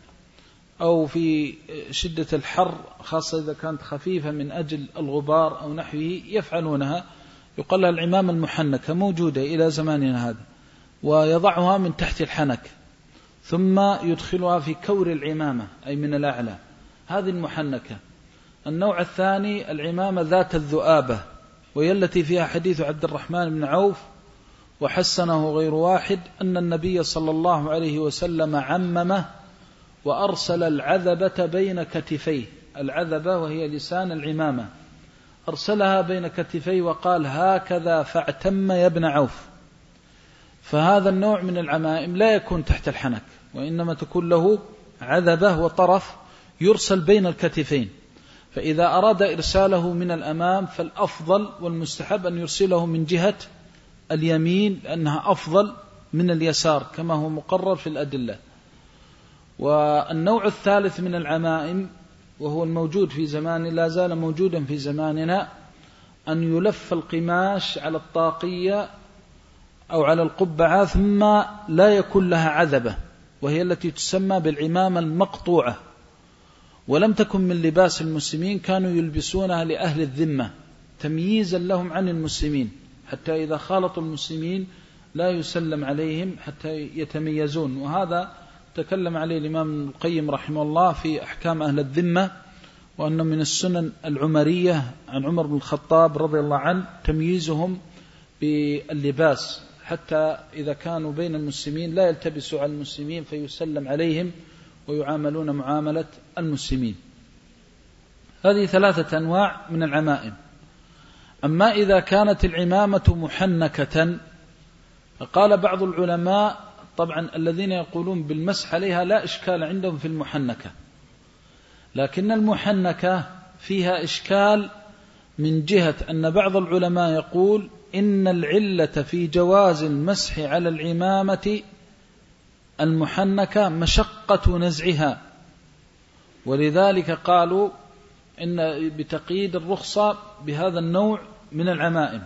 أو في شدة الحر، خاصة إذا كانت خفيفة من أجل الغبار أو نحوه يفعلونها، يقال لها العمامة المحنكة، موجودة إلى زماننا هذا، ويضعها من تحت الحنك ثم يدخلها في كور العمامة أي من الأعلى، هذه المحنكة. النوع الثاني العمامة ذات الذؤابة، وهي التي فيها حديث عبد الرحمن بن عوف وحسنه غير واحد أن النبي صلى الله عليه وسلم عممه وأرسل العذبة بين كتفيه، العذبة وهي لسان العمامة، أرسلها بين كتفيه وقال هكذا فاعتم يا ابن عوف. فهذا النوع من العمائم لا يكون تحت الحنك، وإنما تكون له عذبة وطرف يرسل بين الكتفين، فإذا أراد إرساله من الأمام فالأفضل والمستحب أن يرسله من جهة اليمين، لأنها أفضل من اليسار كما هو مقرر في الأدلة. والنوع الثالث من العمائم وهو الموجود في زمان لا زال موجودا في زماننا، أن يلف القماش على الطاقية أو على القبعة ثم لا يكون لها عذبة، وهي التي تسمى بالعمامة المقطوعة، ولم تكن من لباس المسلمين، كانوا يلبسونها لأهل الذمة تمييزا لهم عن المسلمين، حتى إذا خالطوا المسلمين لا يسلم عليهم حتى يتميزون. وهذا تكلم عليه الإمام القيم رحمه الله في أحكام أهل الذمة، وأنه من السنن العمرية عن عمر بن الخطاب رضي الله عنه تمييزهم باللباس، حتى إذا كانوا بين المسلمين لا يلتبسوا على المسلمين فيسلم عليهم ويعاملون معاملة المسلمين. هذه ثلاثة أنواع من العمائم. أما إذا كانت العمامة محنكة فقال بعض العلماء، طبعا الذين يقولون بالمسح عليها لا إشكال عندهم في المحنكة، لكن المحنكة فيها إشكال من جهة أن بعض العلماء يقول إن العلة في جواز المسح على العمامة المحنكة مشقة نزعها، ولذلك قالوا إن بتقييد الرخصة بهذا النوع من العمائم.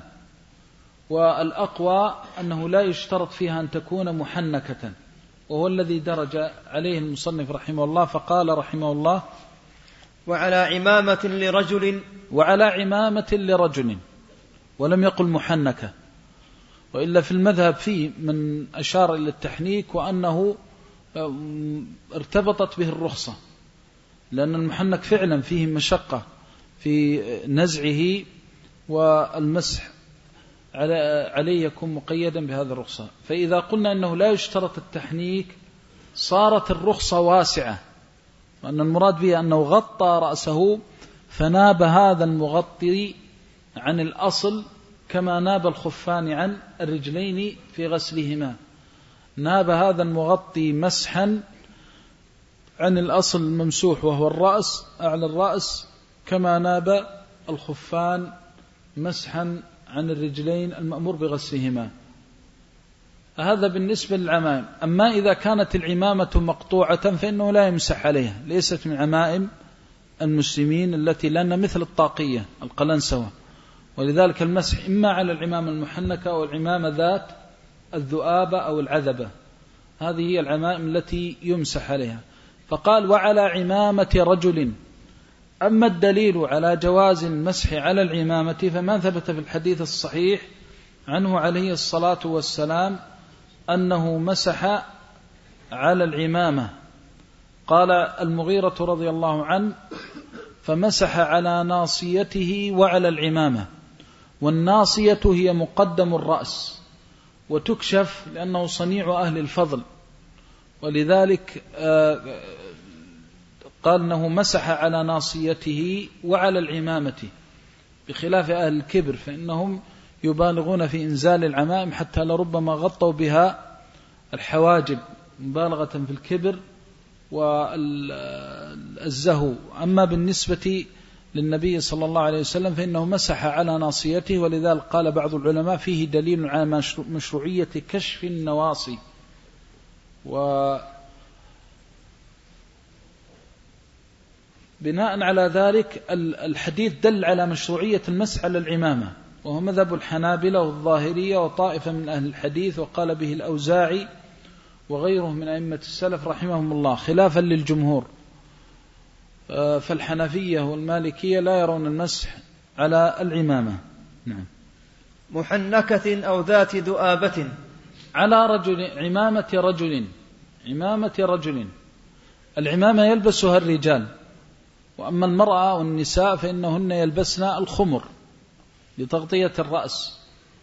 والأقوى أنه لا يشترط فيها أن تكون محنكة، وهو الذي درج عليه المصنف رحمه الله، فقال رحمه الله وعلى عمامة لرجل وعلى عمامة لرجل ولم يقل محنكة، وإلا في المذهب فيه من أشار إلى التحنيك وأنه ارتبطت به الرخصة، لأن المحنك فعلا فيه مشقة في نزعه، والمسح عليه يكون مقيدا بهذا الرخصة. فإذا قلنا أنه لا يشترط التحنيك صارت الرخصة واسعة، وأن المراد به أنه غطى رأسه فناب هذا المغطي عن الأصل كما ناب الخفان عن الرجلين في غسلهما. ناب هذا المغطي مسحا عن الأصل الممسوح وهو الرأس أعلى الرأس، كما ناب الخفان مسحا عن الرجلين المأمور بغسلهما. هذا بالنسبة للعمائم. أما إذا كانت العمامة مقطوعة فإنه لا يمسح عليها، ليست من عمائم المسلمين التي لنا مثل الطاقية القلنسوة، ولذلك المسح إما على العمامة المحنكة أو العمامة ذات الذؤابة أو العذبة، هذه هي العمائم التي يمسح عليها. فقال وعلى عمامة رجل. أما الدليل على جواز المسح على العمامة فما ثبت في الحديث الصحيح عنه عليه الصلاة والسلام أنه مسح على العمامة. قال المغيرة رضي الله عنه فمسح على ناصيته وعلى العمامة، والناصية هي مقدم الرأس وتكشف لأنه صنيع أهل الفضل، ولذلك قال أنه مسح على ناصيته وعلى العمامة، بخلاف أهل الكبر فإنهم يبالغون في إنزال العمائم حتى لربما غطوا بها الحواجب مبالغة في الكبر والزهو. أما بالنسبة للنبي صلى الله عليه وسلم فإنه مسح على ناصيته، ولذلك قال بعض العلماء فيه دليل على مشروعية كشف النواصي. وبناء على ذلك الحديث دل على مشروعية المسح على العمامة، وهو مذهب الحنابلة والظاهرية وطائفة من أهل الحديث، وقال به الأوزاعي وغيره من أئمة السلف رحمهم الله، خلافا للجمهور. فالحنفية والمالكية لا يرون المسح على العمامة. نعم. محنكة أو ذات ذؤابة. على رجل، عمامة رجل، عمامة رجل. العمامة يلبسها الرجال، وأما المرأة والنساء فإنهن يلبسن الخمر لتغطية الرأس،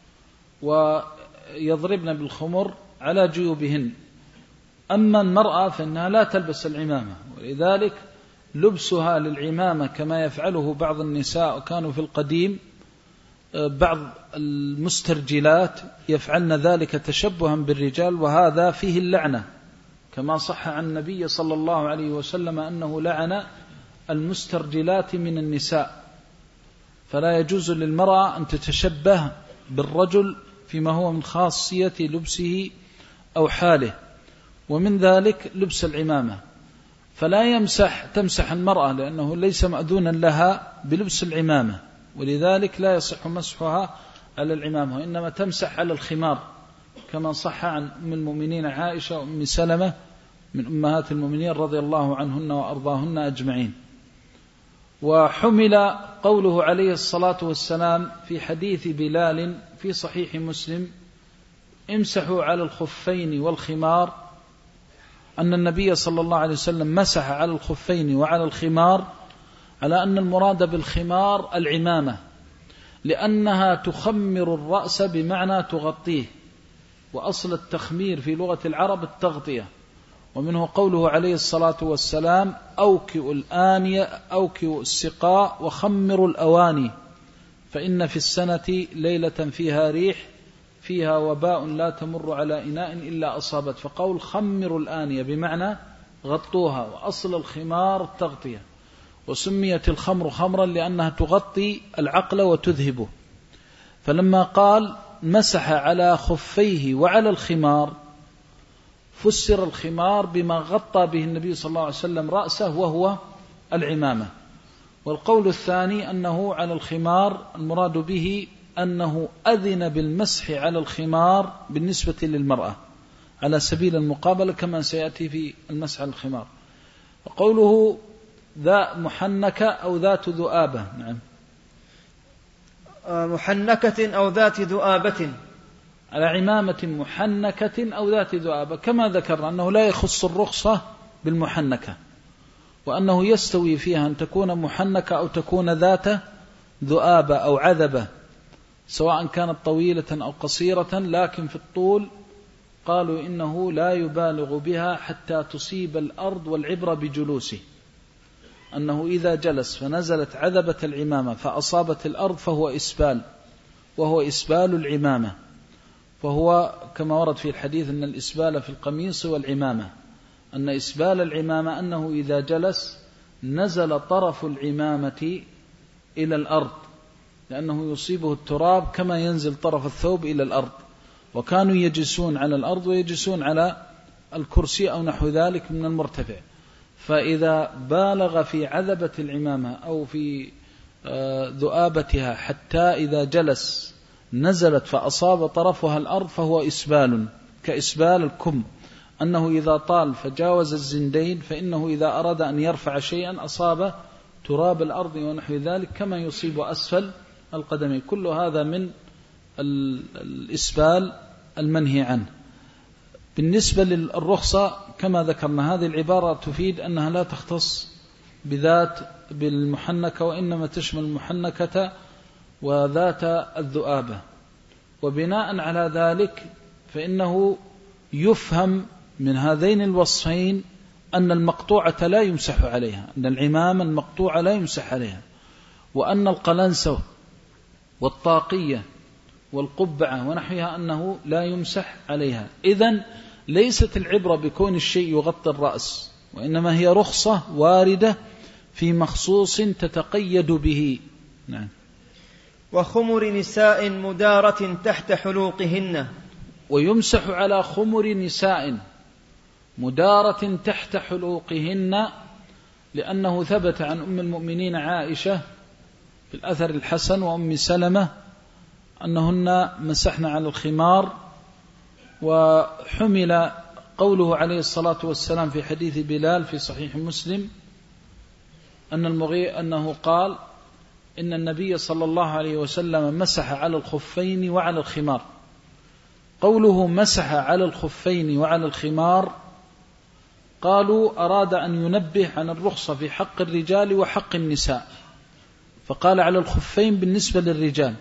ويضربن بالخمر على جيوبهن. أما المرأة فإنها لا تلبس العمامة، ولذلك لبسها للعمامة كما يفعله بعض النساء، وكانوا في القديم بعض المسترجلات يفعلن ذلك تشبها بالرجال، وهذا فيه اللعنة، كما صح عن النبي صلى الله عليه وسلم أنه لعن المسترجلات من النساء. فلا يجوز للمرأة أن تتشبه بالرجل فيما هو من خاصية لبسه أو حاله، ومن ذلك لبس العمامة. فلا يمسح تمسح المرأة لأنه ليس مأذونا لها بلبس العمامة، ولذلك لا يصح مسحها على العمامة، وإنما تمسح على الخمار، كما صح عن أم المؤمنين عائشة وأم سلمة من أمهات المؤمنين رضي الله عنهن وأرضاهن أجمعين. وحمل قوله عليه الصلاة والسلام في حديث بلال في صحيح مسلم امسحوا على الخفين والخمار، أن النبي صلى الله عليه وسلم مسح على الخفين وعلى الخمار، على أن المراد بالخمار العمامة، لأنها تخمر الرأس بمعنى تغطيه، وأصل التخمير في لغة العرب التغطية. ومنه قوله عليه الصلاة والسلام أوكئوا الآنية أوكئوا السقاء وخمروا الأواني، فإن في السنة ليلة فيها ريح فيها وباء لا تمر على إناء إلا أصابت. فقول خمروا الآنية بمعنى غطوها، وأصل الخمار التغطية، وسميت الخمر خمرا لأنها تغطي العقل وتذهبه. فلما قال مسح على خفيه وعلى الخمار فسر الخمار بما غطى به النبي صلى الله عليه وسلم رأسه وهو العمامة. والقول الثاني أنه على الخمار المراد به أنه أذن بالمسح على الخمار بالنسبة للمرأة على سبيل المقابلة كما سيأتي في المسح على الخمار. وقوله ذا محنكة أو ذات ذؤابة. نعم. محنكة أو ذات ذؤابة، على عمامة محنكة أو ذات ذؤابة، كما ذكرنا أنه لا يخص الرخصة بالمحنكة، وأنه يستوي فيها أن تكون محنكة أو تكون ذات ذؤابة أو عذبة، سواء كانت طويلة أو قصيرة، لكن في الطول قالوا إنه لا يبالغ بها حتى تصيب الأرض، والعبرة بجلوسه، أنه إذا جلس فنزلت عذبة العمامة فأصابت الأرض فهو إسبال، وهو إسبال العمامة، فهو كما ورد في الحديث أن الإسبال في القميص والعمامة، أن إسبال العمامة أنه إذا جلس نزل طرف العمامة إلى الأرض، لأنه يصيبه التراب كما ينزل طرف الثوب إلى الأرض، وكانوا يجلسون على الأرض ويجلسون على الكرسي أو نحو ذلك من المرتفع، فإذا بالغ في عذبة العمامة أو في ذؤابتها حتى إذا جلس نزلت فأصاب طرفها الأرض فهو إسبال، كإسبال الكم، أنه إذا طال فجاوز الزندين فإنه إذا أراد أن يرفع شيئا أصاب تراب الأرض ونحو ذلك، كما يصيب أسفل القدمين. كل هذا من الإسبال المنهي عنه. بالنسبة للرخصة كما ذكرنا هذه العبارة تفيد أنها لا تختص بذات بالمحنكة، وإنما تشمل المحنكة وذات الذؤابة، وبناء على ذلك فإنه يفهم من هذين الوصفين أن المقطوعة لا يمسح عليها، أن العمامة المقطوعة لا يمسح عليها، وأن القلنسة والطاقية والقبعة ونحوها أنه لا يمسح عليها. إذن ليست العبرة بكون الشيء يغطي الرأس، وإنما هي رخصة واردة في مخصوص تتقيد به. نعم. وخمر نساء مدارة تحت حلوقهن، ويمسح على خمر نساء مدارة تحت حلوقهن، لأنه ثبت عن أم المؤمنين عائشة في الأثر الحسن وأم سلمة أنهن مسحن على الخمار، وحمل قوله عليه الصلاة والسلام في حديث بلال في صحيح مسلم أن المغي أنه قال إن النبي صلى الله عليه وسلم مسح على الخفين وعلى الخمار. قوله مسح على الخفين وعلى الخمار قالوا أراد أن ينبه عن الرخصة في حق الرجال وحق النساء، فقال على الخفين بالنسبة للرجال،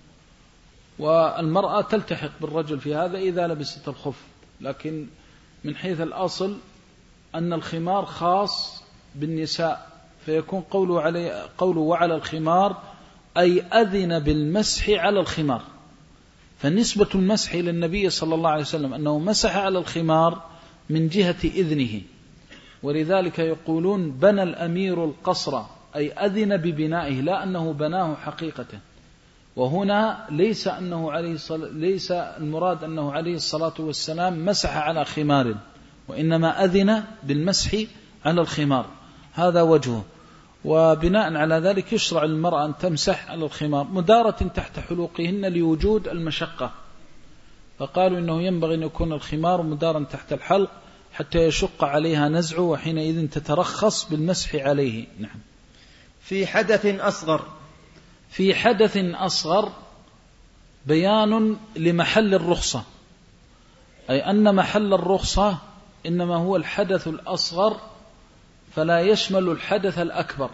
والمرأة تلتحق بالرجل في هذا إذا لبست الخف، لكن من حيث الأصل أن الخمار خاص بالنساء، فيكون قوله, علي قوله وعلى الخمار أي أذن بالمسح على الخمار، فنسبة المسح إلى النبي صلى الله عليه وسلم أنه مسح على الخمار من جهة إذنه، ولذلك يقولون بنى الأمير القصر أي أذن ببنائه، لا أنه بناه حقيقة. وهنا ليس أنه عليه الصلاة ليس المراد أنه عليه الصلاة والسلام مسح على خمار، وإنما أذن بالمسح على الخمار، هذا وجهه. وبناء على ذلك يشرع المرأة أن تمسح على الخمار مدارة تحت حلوقهن لوجود المشقة، فقالوا إنه ينبغي أن يكون الخمار مدارا تحت الحلق حتى يشق عليها نزعه، وحينئذ تترخص بالمسح عليه. نعم. في حدث أصغر، في حدث أصغر بيان لمحل الرخصة، أي أن محل الرخصة إنما هو الحدث الأصغر، فلا يشمل الحدث الأكبر،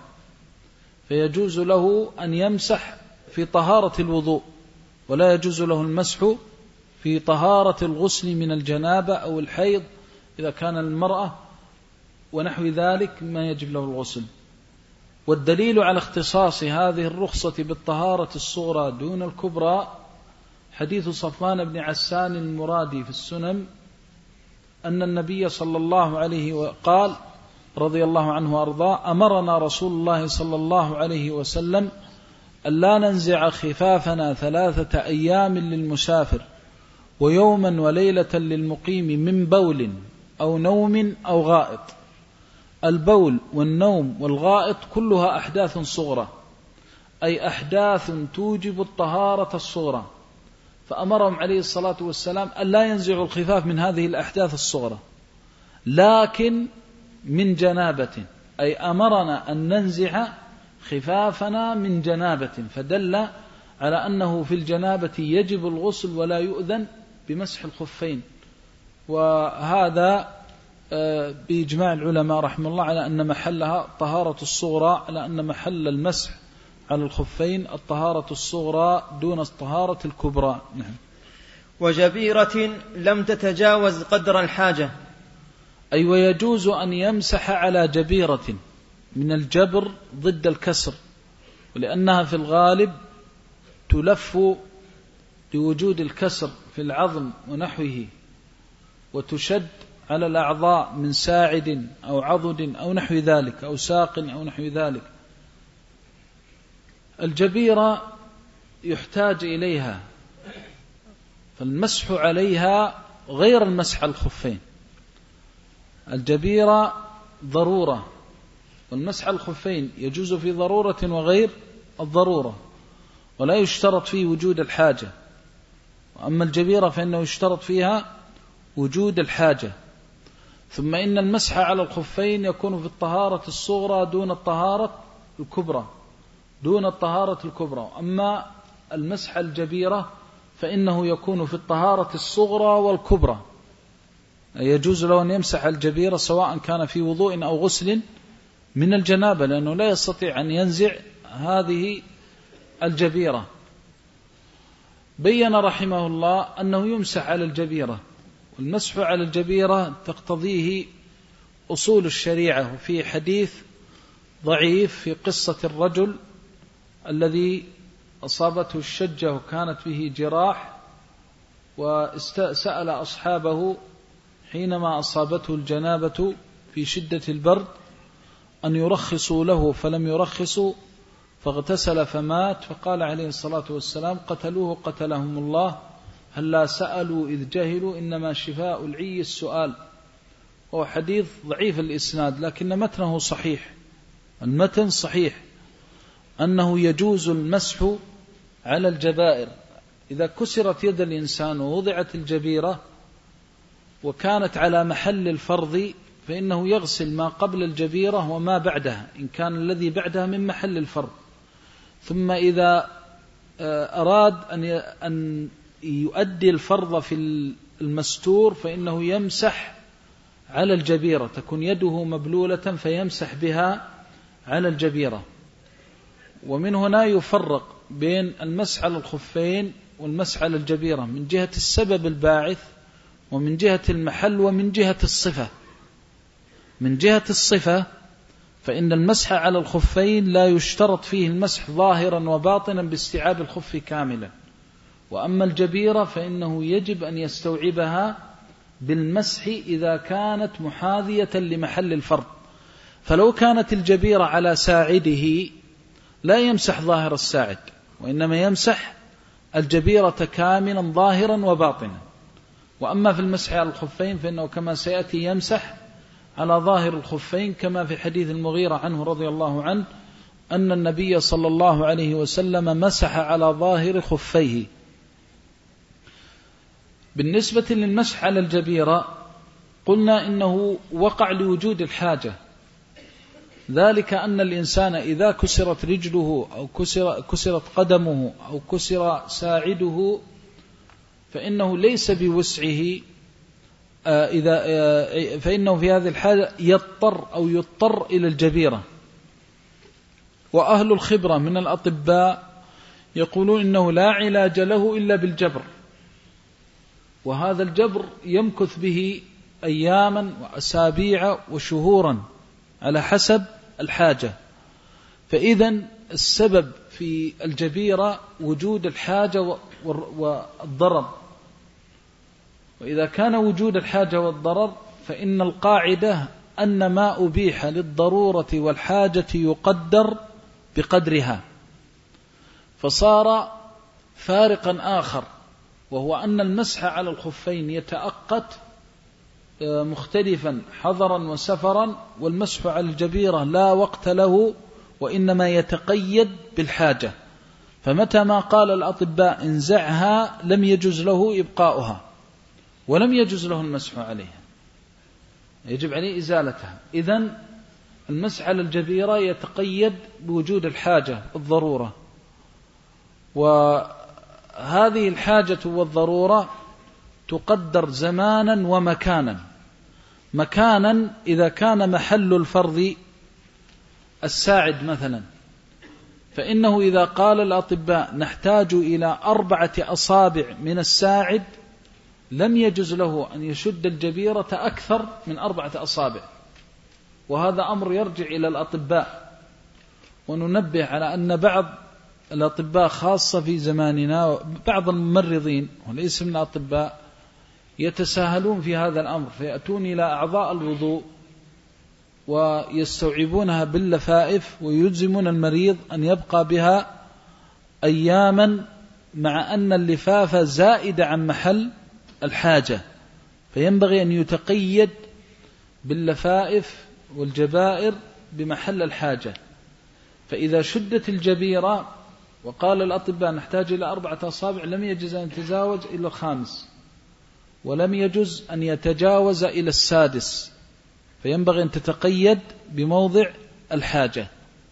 فيجوز له أن يمسح في طهارة الوضوء، ولا يجوز له المسح في طهارة الغسل من الجنابة أو الحيض إذا كان المرأة ونحو ذلك ما يجب له الغسل. والدليل على اختصاص هذه الرخصة بالطهارة الصغرى دون الكبرى حديث صفوان بن عسان المرادي في السنن أن النبي صلى الله عليه وقال رضي الله عنه وأرضاه أمرنا رسول الله صلى الله عليه وسلم ألا ننزع خفافنا ثلاثة أيام للمسافر ويوما وليلة للمقيم من بول أو نوم أو غائط. البول والنوم والغائط كلها أحداث صغرى، أي أحداث توجب الطهارة الصغرى، فأمرهم عليه الصلاة والسلام ألا ينزعوا الخفاف من هذه الأحداث الصغرى، لكن من جنابة، أي أمرنا أن ننزع خفافنا من جنابة، فدل على أنه في الجنابة يجب الغسل ولا يؤذن بمسح الخفين، وهذا بإجماع العلماء رحمه الله على أن محلها طهارة الصغرى، على أن محل المسح على الخفين الطهارة الصغرى دون الطهارة الكبرى. نعم. وجبيرة لم تتجاوز قدر الحاجة، أي ويجوز أن يمسح على جبيرة من الجبر ضد الكسر، ولأنها في الغالب تلف لوجود الكسر في العظم ونحوه، وتشد على الأعضاء من ساعد أو عضد أو نحو ذلك أو ساق أو نحو ذلك. الجبيرة يحتاج إليها، فالمسح عليها غير المسح على الخفين. الجبيرة ضرورة، والمسح على الخفين يجوز في ضرورة وغير الضرورة، ولا يشترط فيه وجود الحاجة. وأما الجبيرة فإنه يشترط فيها وجود الحاجة. ثم إن المسح على الخفين يكون في الطهارة الصغرى دون الطهارة الكبرى دون الطهارة الكبرى. أما المسح الجبيرة فإنه يكون في الطهارة الصغرى والكبرى، يجوز له أن يمسح الجبيرة سواء كان في وضوء أو غسل من الجنابة، لأنه لا يستطيع أن ينزع هذه الجبيرة. بين رحمه الله أنه يمسح على الجبيرة، والمسح على الجبيرة تقتضيه أصول الشريعة. وفي حديث ضعيف في قصة الرجل الذي أصابته الشجة وكانت به جراح، وسأل أصحابه حينما أصابته الجنابة في شدة البرد أن يرخصوا له، فلم يرخصوا فاغتسل فمات. فقال عليه الصلاة والسلام: قتلوه قتلهم الله، هل لا سألوا إذ جهلوا، إنما شفاء العي السؤال. هو حديث ضعيف الإسناد لكن متنه صحيح. المتن صحيح أنه يجوز المسح على الجبائر إذا كسرت يد الإنسان ووضعت الجبيرة وكانت على محل الفرض، فإنه يغسل ما قبل الجبيرة وما بعدها إن كان الذي بعدها من محل الفرض. ثم إذا أراد أن يؤدي الفرض في المستور فإنه يمسح على الجبيرة، تكون يده مبلولة فيمسح بها على الجبيرة. ومن هنا يفرق بين المسح على الخفين والمسح على الجبيرة من جهة السبب الباعث ومن جهة المحل ومن جهة الصفة. من جهة الصفة فإن المسح على الخفين لا يشترط فيه المسح ظاهرا وباطنا باستيعاب الخف كاملا، وأما الجبيرة فإنه يجب أن يستوعبها بالمسح إذا كانت محاذية لمحل الفرض. فلو كانت الجبيرة على ساعده لا يمسح ظاهر الساعد، وإنما يمسح الجبيرة كاملا ظاهرا وباطنا. وأما في المسح على الخفين فإنه كما سيأتي يمسح على ظاهر الخفين، كما في حديث المغيرة عنه رضي الله عنه أن النبي صلى الله عليه وسلم مسح على ظاهر خفيه. بالنسبة للمسح على الجبيرة قلنا إنه وقع لوجود الحاجة، ذلك أن الإنسان إذا كسرت رجله أو كسر كسرت قدمه أو كسر ساعده فإنه ليس بوسعه إذا فإنه في هذه الحالة يضطر أو يضطر إلى الجبيرة. وأهل الخبرة من الأطباء يقولون إنه لا علاج له إلا بالجبر، وهذا الجبر يمكث به أياما وأسابيع وشهورا على حسب الحاجة. فإذن السبب في الجبيرة وجود الحاجة والضرر، وإذا كان وجود الحاجة والضرر فإن القاعدة أن ما أبيح للضرورة والحاجة يقدر بقدرها. فصار فارقا آخر، وهو أن المسح على الخفين يتأقت مختلفا حضرا وسفرا، والمسح على الجبيرة لا وقت له وإنما يتقيد بالحاجة. فمتى ما قال الأطباء انزعها لم يجوز له إبقاؤها ولم يجوز له المسح عليها، يجب عليه إزالتها. إذن المسح على الجبيرة يتقيد بوجود الحاجة الضرورة. وهذه الحاجة والضرورة تقدر زمانا ومكانا. مكانا إذا كان محل الفرض الساعد مثلا، فإنه إذا قال الأطباء نحتاج إلى أربعة أصابع من الساعد لم يجز له أن يشد الجبيرة أكثر من أربعة أصابع، وهذا أمر يرجع إلى الأطباء. وننبه على أن بعض الأطباء خاصة في زماننا بعض الممرضين وليس من الأطباء يتساهلون في هذا الأمر، فيأتون إلى أعضاء الوضوء ويستوعبونها باللفائف ويلزمون المريض أن يبقى بها أياما، مع أن اللفافة زائدة عن محل الحاجة، فينبغي أن يتقيد باللفائف والجبائر بمحل الحاجة. فإذا شدت الجبيرة وقال الأطباء نحتاج إلى أربعة أصابع لم يجز أن يتجاوز إلى الخامس، ولم يجز أن يتجاوز إلى السادس، فينبغي أن تتقيد بموضع الحاجة.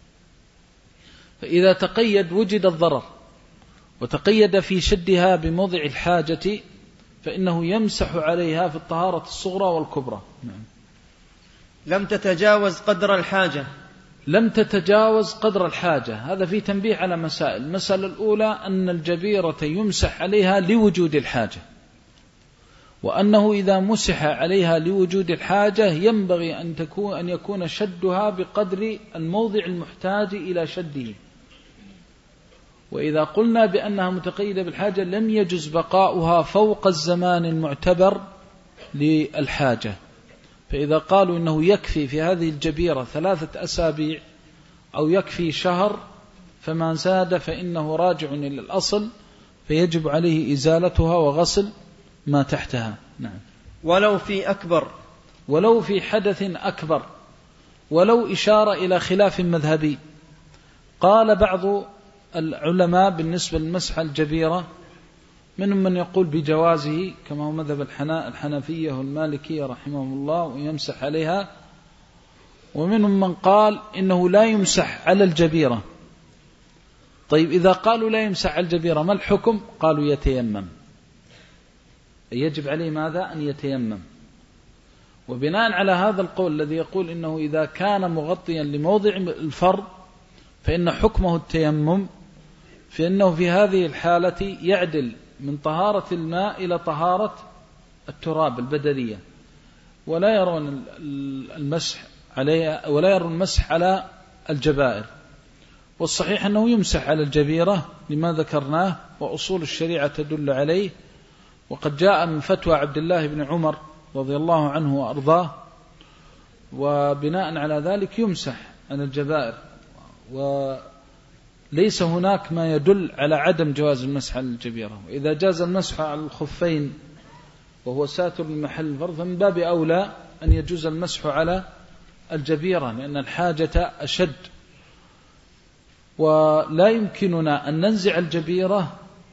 فإذا تقيد وجد الضرر، وتقيد في شدها بموضع الحاجة فإنه يمسح عليها في الطهارة الصغرى والكبرى. لم تتجاوز قدر الحاجة. لم تتجاوز قدر الحاجة، هذا في تنبيه على مسائل. المسألة الأولى أن الجبيرة يمسح عليها لوجود الحاجة، وأنه إذا مسح عليها لوجود الحاجة ينبغي أن تكون أن يكون شدها بقدر الموضع المحتاج إلى شده. وإذا قلنا بأنها متقيدة بالحاجة لم يجز بقاؤها فوق الزمان المعتبر للحاجة. فإذا قالوا إنه يكفي في هذه الجبيرة ثلاثة أسابيع أو يكفي شهر فما زاد فإنه راجع إلى الأصل، فيجب عليه إزالتها وغسل ما تحتها. نعم. ولو في أكبر، ولو في حدث أكبر، ولو إشارة إلى خلاف مذهبي. قال بعض العلماء بالنسبة للمسح الجبيرة منهم من يقول بجوازه كما هو مذهب الحنفية والمالكية رحمهم الله ويمسح عليها، ومنهم من قال إنه لا يمسح على الجبيرة. طيب إذا قالوا لا يمسح على الجبيرة ما الحكم؟ قالوا يتيمم، يجب عليه ماذا؟ أن يتيمم. وبناء على هذا القول الذي يقول إنه إذا كان مغطيا لموضع الفرض فإن حكمه التيمم، فإنه في هذه الحالة يعدل من طهارة الماء إلى طهارة التراب البدنية، ولا يرون المسح عليه ولا يرون المسح على الجبائر. والصحيح أنه يمسح على الجبيرة لما ذكرناه، وأصول الشريعة تدل عليه. وقد جاء من فتوى عبد الله بن عمر رضي الله عنه وأرضاه، وبناء على ذلك يمسح على الجبائر، وليس هناك ما يدل على عدم جواز المسح على الجبيرة. وإذا جاز المسح على الخفين وهو ساتر من محل الفرض فمن باب أولى أن يجوز المسح على الجبيرة، لأن الحاجة أشد. ولا يمكننا أن ننزع الجبيرة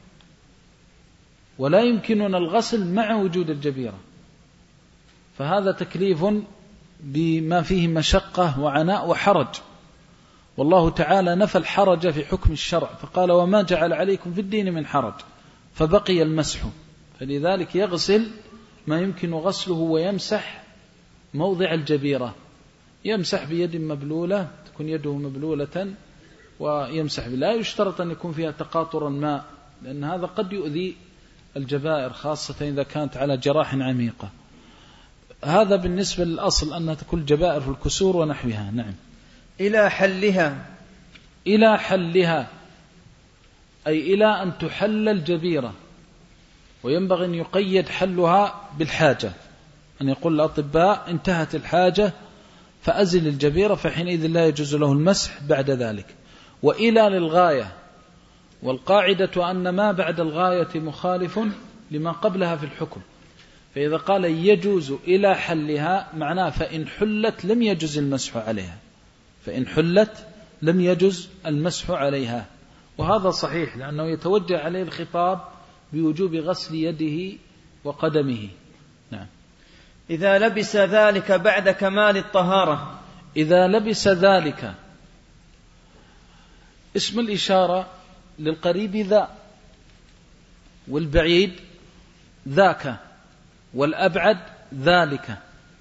ولا يمكننا الغسل مع وجود الجبيرة، فهذا تكليف بما فيه مشقة وعناء وحرج. والله تعالى نفى الحرج في حكم الشرع فقال وما جعل عليكم في الدين من حرج، فبقي المسح. فلذلك يغسل ما يمكن غسله ويمسح موضع الجبيرة، يمسح بيد مبلولة تكون يده مبلولة ويمسح بلا يشترط أن يكون فيها تقاطر الماء، لأن هذا قد يؤذي الجبائر خاصة إذا كانت على جراح عميقة. هذا بالنسبة للأصل أنها تكون جبائر في الكسور ونحوها. نعم. إلى حلها، إلى حلها أي إلى أن تحل الجبيرة، وينبغي أن يقيد حلها بالحاجة، أن يقول الأطباء انتهت الحاجة فأزل الجبيرة، فحينئذ لا يجوز له المسح بعد ذلك. وإلى للغاية، والقاعدة أن ما بعد الغاية مخالف لما قبلها في الحكم. فإذا قال يجوز إلى حلها معناه فإن حلت لم يجوز المسح عليها، فإن حلت لم يجوز المسح عليها. وهذا صحيح لأنه يتوجه عليه الخطاب بوجوب غسل يده وقدمه. نعم. إذا لبس ذلك بعد كمال الطهارة، إذا لبس ذلك اسم الإشارة للقريب ذا، والبعيد ذاك، والأبعد ذلك.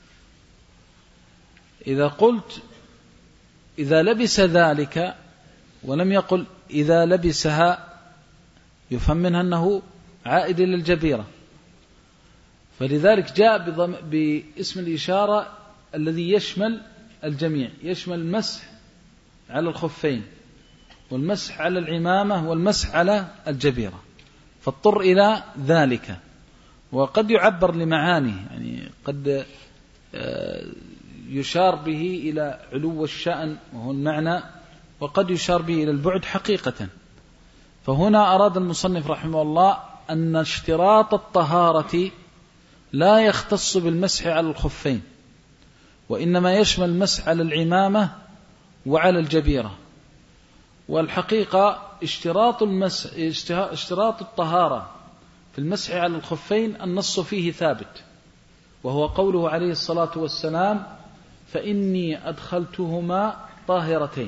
إذا قلت إذا لبس ذلك ولم يقل إذا لبسها يفهم منها أنه عائد إلى الجبيرة، فلذلك جاء باسم الإشارة الذي يشمل الجميع، يشمل المسح على الخفين والمسح على العمامة والمسح على الجبيرة، فاضطر إلى ذلك. وقد يعبر لمعاني، يعني قد يشار به إلى علو الشأن وهو المعنى، وقد يشار به إلى البعد حقيقة. فهنا أراد المصنف رحمه الله أن اشتراط الطهارة لا يختص بالمسح على الخفين، وإنما يشمل المسح على العمامة وعلى الجبيرة. والحقيقة اشتراط المسح اشتراط الطهارة في المسح على الخفين النص فيه ثابت، وهو قوله عليه الصلاة والسلام: فإني أدخلتهما طاهرتين.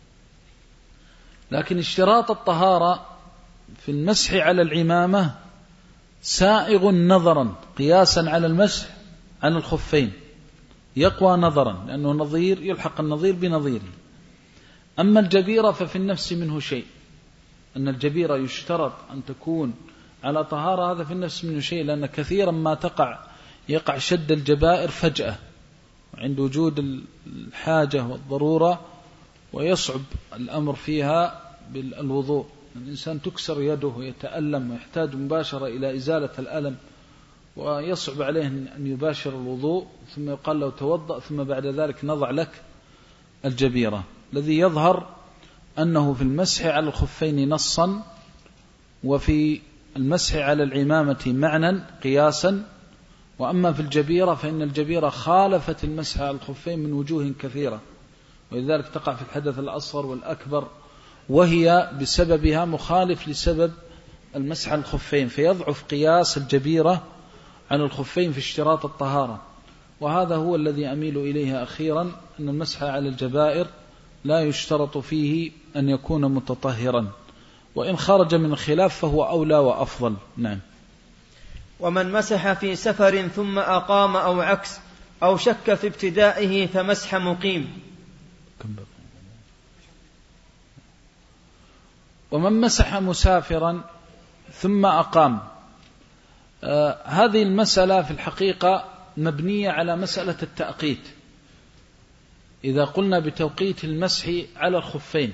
لكن اشتراط الطهارة في المسح على العمامة سائغ نظرا قياسا على المسح على الخفين، يقوى نظرا لأنه نظير، يلحق النظير بنظيره. أما الجبيرة ففي النفس منه شيء، أن الجبيرة يشترط أن تكون على طهارة، هذا في النفس منه شيء، لأن كثيرا ما تقع يقع شد الجبائر فجأة عند وجود الحاجة والضرورة، ويصعب الأمر فيها بالوضوء. الإنسان تكسر يده ويتألم ويحتاج مباشرة إلى إزالة الألم، ويصعب عليه أن يباشر الوضوء، ثم يقال له توضأ، ثم بعد ذلك نضع لك الجبيرة. الذي يظهر أنه في المسح على الخفين نصا، وفي المسح على العمامة معنى قياسا. وأما في الجبيرة فإن الجبيرة خالفت المسح على الخفين من وجوه كثيرة، ولذلك تقع في الحدث الأصغر والأكبر، وهي بسببها مخالف لسبب المسح على الخفين، فيضعف قياس الجبيرة عن الخفين في اشتراط الطهارة. وهذا هو الذي أميل إليه أخيرا، أن المسح على الجبائر لا يشترط فيه أن يكون متطهرا، وإن خرج من الخلاف فهو أولى وأفضل. نعم. ومن مسح في سفر ثم أقام أو عكس أو شك في ابتدائه فمسح مقيم. ومن مسح مسافرا ثم أقام، آه هذه المسألة في الحقيقة مبنية على مسألة التأقيت. إذا قلنا بتوقيت المسح على الخفين،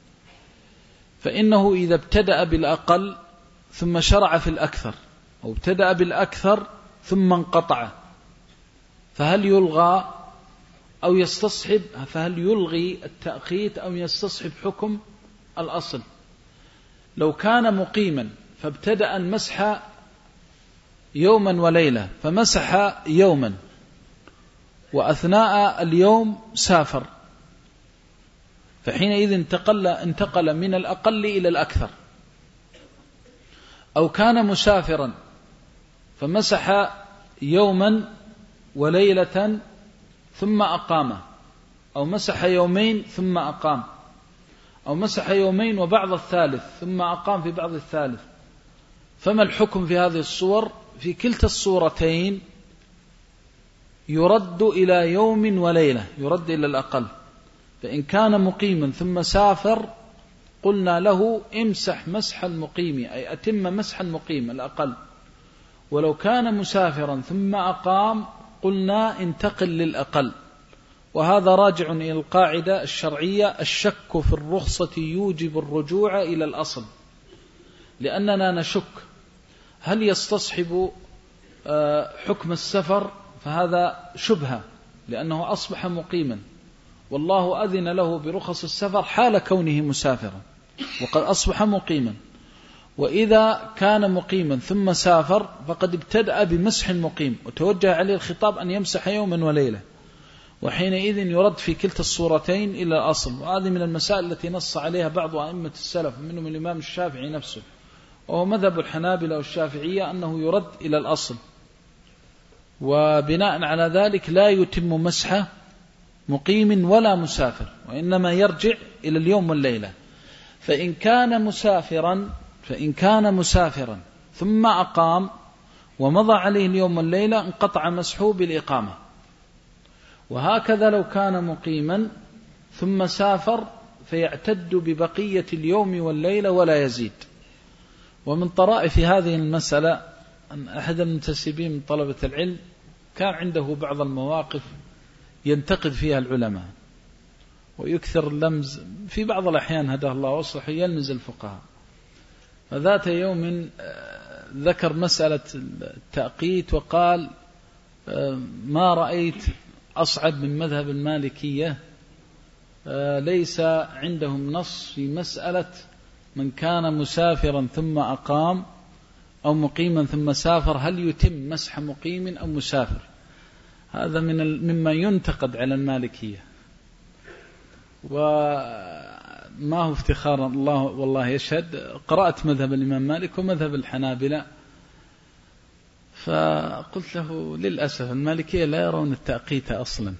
فإنه إذا ابتدأ بالأقل ثم شرع في الأكثر، أو ابتدأ بالأكثر ثم انقطع، فهل يلغى أو يستصحب، فهل يلغي التأقيت أو يستصحب حكم الأصل؟ لو كان مقيما فابتدأ المسح يوما وليلة، فمسح يوما وأثناء اليوم سافر، فحينئذ انتقل, انتقل من الأقل إلى الأكثر. أو كان مسافرا فمسح يوما وليلة ثم أقام، أو مسح يومين ثم أقام، أو مسح يومين وبعض الثالث ثم أقام في بعض الثالث، فما الحكم في هذه الصور؟ في كلتا الصورتين يرد إلى يوم وليلة، يرد إلى الأقل. فإن كان مقيما ثم سافر قلنا له امسح مسح المقيم، أي أتم مسح المقيم الأقل. ولو كان مسافرا ثم أقام قلنا انتقل للأقل. وهذا راجع إلى القاعدة الشرعية: الشك في الرخصة يوجب الرجوع إلى الأصل، لأننا نشك هل يستصحب حكم السفر، فهذا شبهة لأنه أصبح مقيما، والله أذن له برخص السفر حال كونه مسافرا وقد أصبح مقيما. وإذا كان مقيما ثم سافر فقد ابتدأ بمسح المقيم، وتوجه عليه الخطاب أن يمسح يوما وليلة، وحينئذ يرد في كلتا الصورتين إلى الأصل. وهذه من المسائل التي نص عليها بعض أئمة السلف، منهم الإمام الشافعي نفسه، وهو مذهب الحنابلة والشافعية أنه يرد إلى الأصل، وبناء على ذلك لا يتم مسح مقيم ولا مسافر، وإنما يرجع إلى اليوم والليلة. فإن كان مسافرا فإن كان مسافرا ثم أقام ومضى عليه اليوم والليلة انقطع مسحه بالإقامة. وهكذا لو كان مقيما ثم سافر فيعتد ببقية اليوم والليلة ولا يزيد. ومن طرائف هذه المسألة أن أحد المنتسبين من طلبة العلم كان عنده بعض المواقف ينتقد فيها العلماء ويكثر اللمز في بعض الأحيان هداه الله وصلح يلمز الفقهاء. فذات يوم ذكر مسألة التأقيت وقال ما رأيت أصعب من مذهب المالكية، ليس عندهم نص في مسألة من كان مسافرا ثم أقام أو مقيما ثم سافر هل يتم مسح مقيم أو مسافر. هذا من مما ينتقد على المالكية، وما هو افتخارا الله والله يشهد. قرأت مذهب الإمام مالك ومذهب الحنابلة، فقلت له للأسف المالكية لا يرون التأقيت أصلا.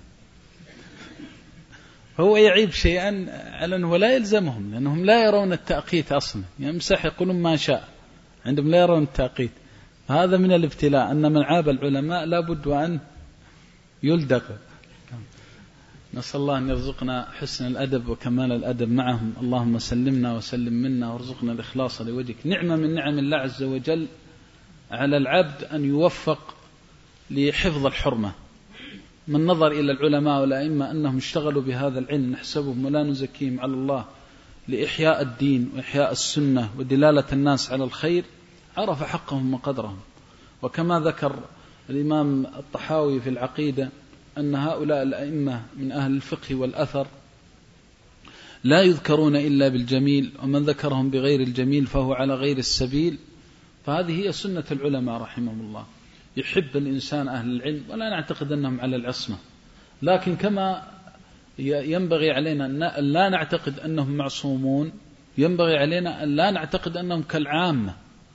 هو يعيب شيئا على أنه لا يلزمهم لأنهم لا يرون التأقيت أصلا، يمسح يقولون ما شاء، عندهم لا يرون التأقيت. هذا من الابتلاء أن من عاب العلماء لا بد أن يلدغ. نسأل الله أن يرزقنا حسن الأدب وكمال الأدب معهم. اللهم سلمنا وسلم منا وارزقنا الإخلاص لوجهك. نعمة من نعم الله عز وجل على العبد أن يوفق لحفظ الحرمة. من نظر إلى العلماء والأئمة أنهم اشتغلوا بهذا العلم نحسبهم ولا نزكيهم على الله لإحياء الدين وإحياء السنة ودلالة الناس على الخير، عرف حقهم وقدرهم. وكما ذكر الإمام الطحاوي في العقيدة أن هؤلاء الأئمة من أهل الفقه والأثر لا يذكرون إلا بالجميل، ومن ذكرهم بغير الجميل فهو على غير السبيل. فهذه هي سنة العلماء رحمهم الله، يحب الإنسان أهل العلم ولا نعتقد أنهم على العصمة، لكن كما ينبغي علينا أن لا نعتقد أنهم معصومون ينبغي علينا أن لا نعتقد أنهم كالعامة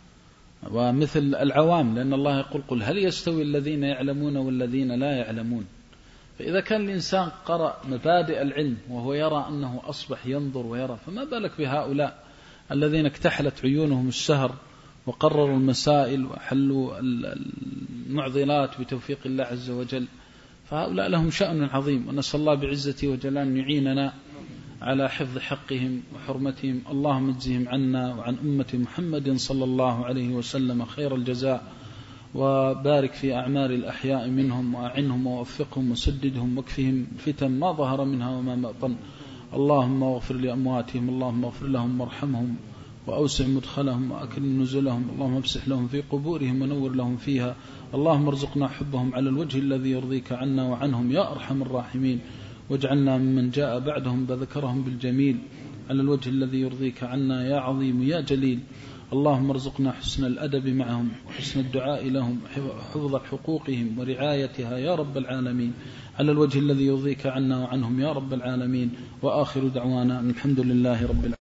ومثل العوام، لأن الله يقول قل هل يستوي الذين يعلمون والذين لا يعلمون. فإذا كان الإنسان قرأ مبادئ العلم وهو يرى أنه أصبح ينظر ويرى، فما بالك بهؤلاء الذين اكتحلت عيونهم السهر وقرروا المسائل وحلوا المعضلات بتوفيق الله عز وجل. فهؤلاء لهم شأن عظيم، ونسأل الله بعزته وجلاله أن يعيننا على حفظ حقهم وحرمتهم. اللهم اجزهم عنا وعن أمة محمد صلى الله عليه وسلم خير الجزاء، وبارك في أعمار الأحياء منهم وأعنهم ووفقهم وسددهم واكفهم فتن ما ظهر منها وما بطن. اللهم اغفر لأمواتهم، اللهم اغفر لهم وارحمهم وأوسع مدخلهم وأكرم نزلهم، اللهم افسح لهم في قبورهم ونور لهم فيها. اللهم ارزقنا حبهم على الوجه الذي يرضيك عنا وعنهم يا أرحم الراحمين، واجعلنا ممن جاء بعدهم بذكرهم بالجميل على الوجه الذي يرضيك عنا يا عظيم يا جليل. اللهم ارزقنا حسن الأدب معهم وحسن الدعاء لهم وحفظ حقوقهم ورعايتها يا رب العالمين على الوجه الذي يرضيك عنا وعنهم يا رب العالمين. وآخر دعوانا الحمد لله رب العالمين.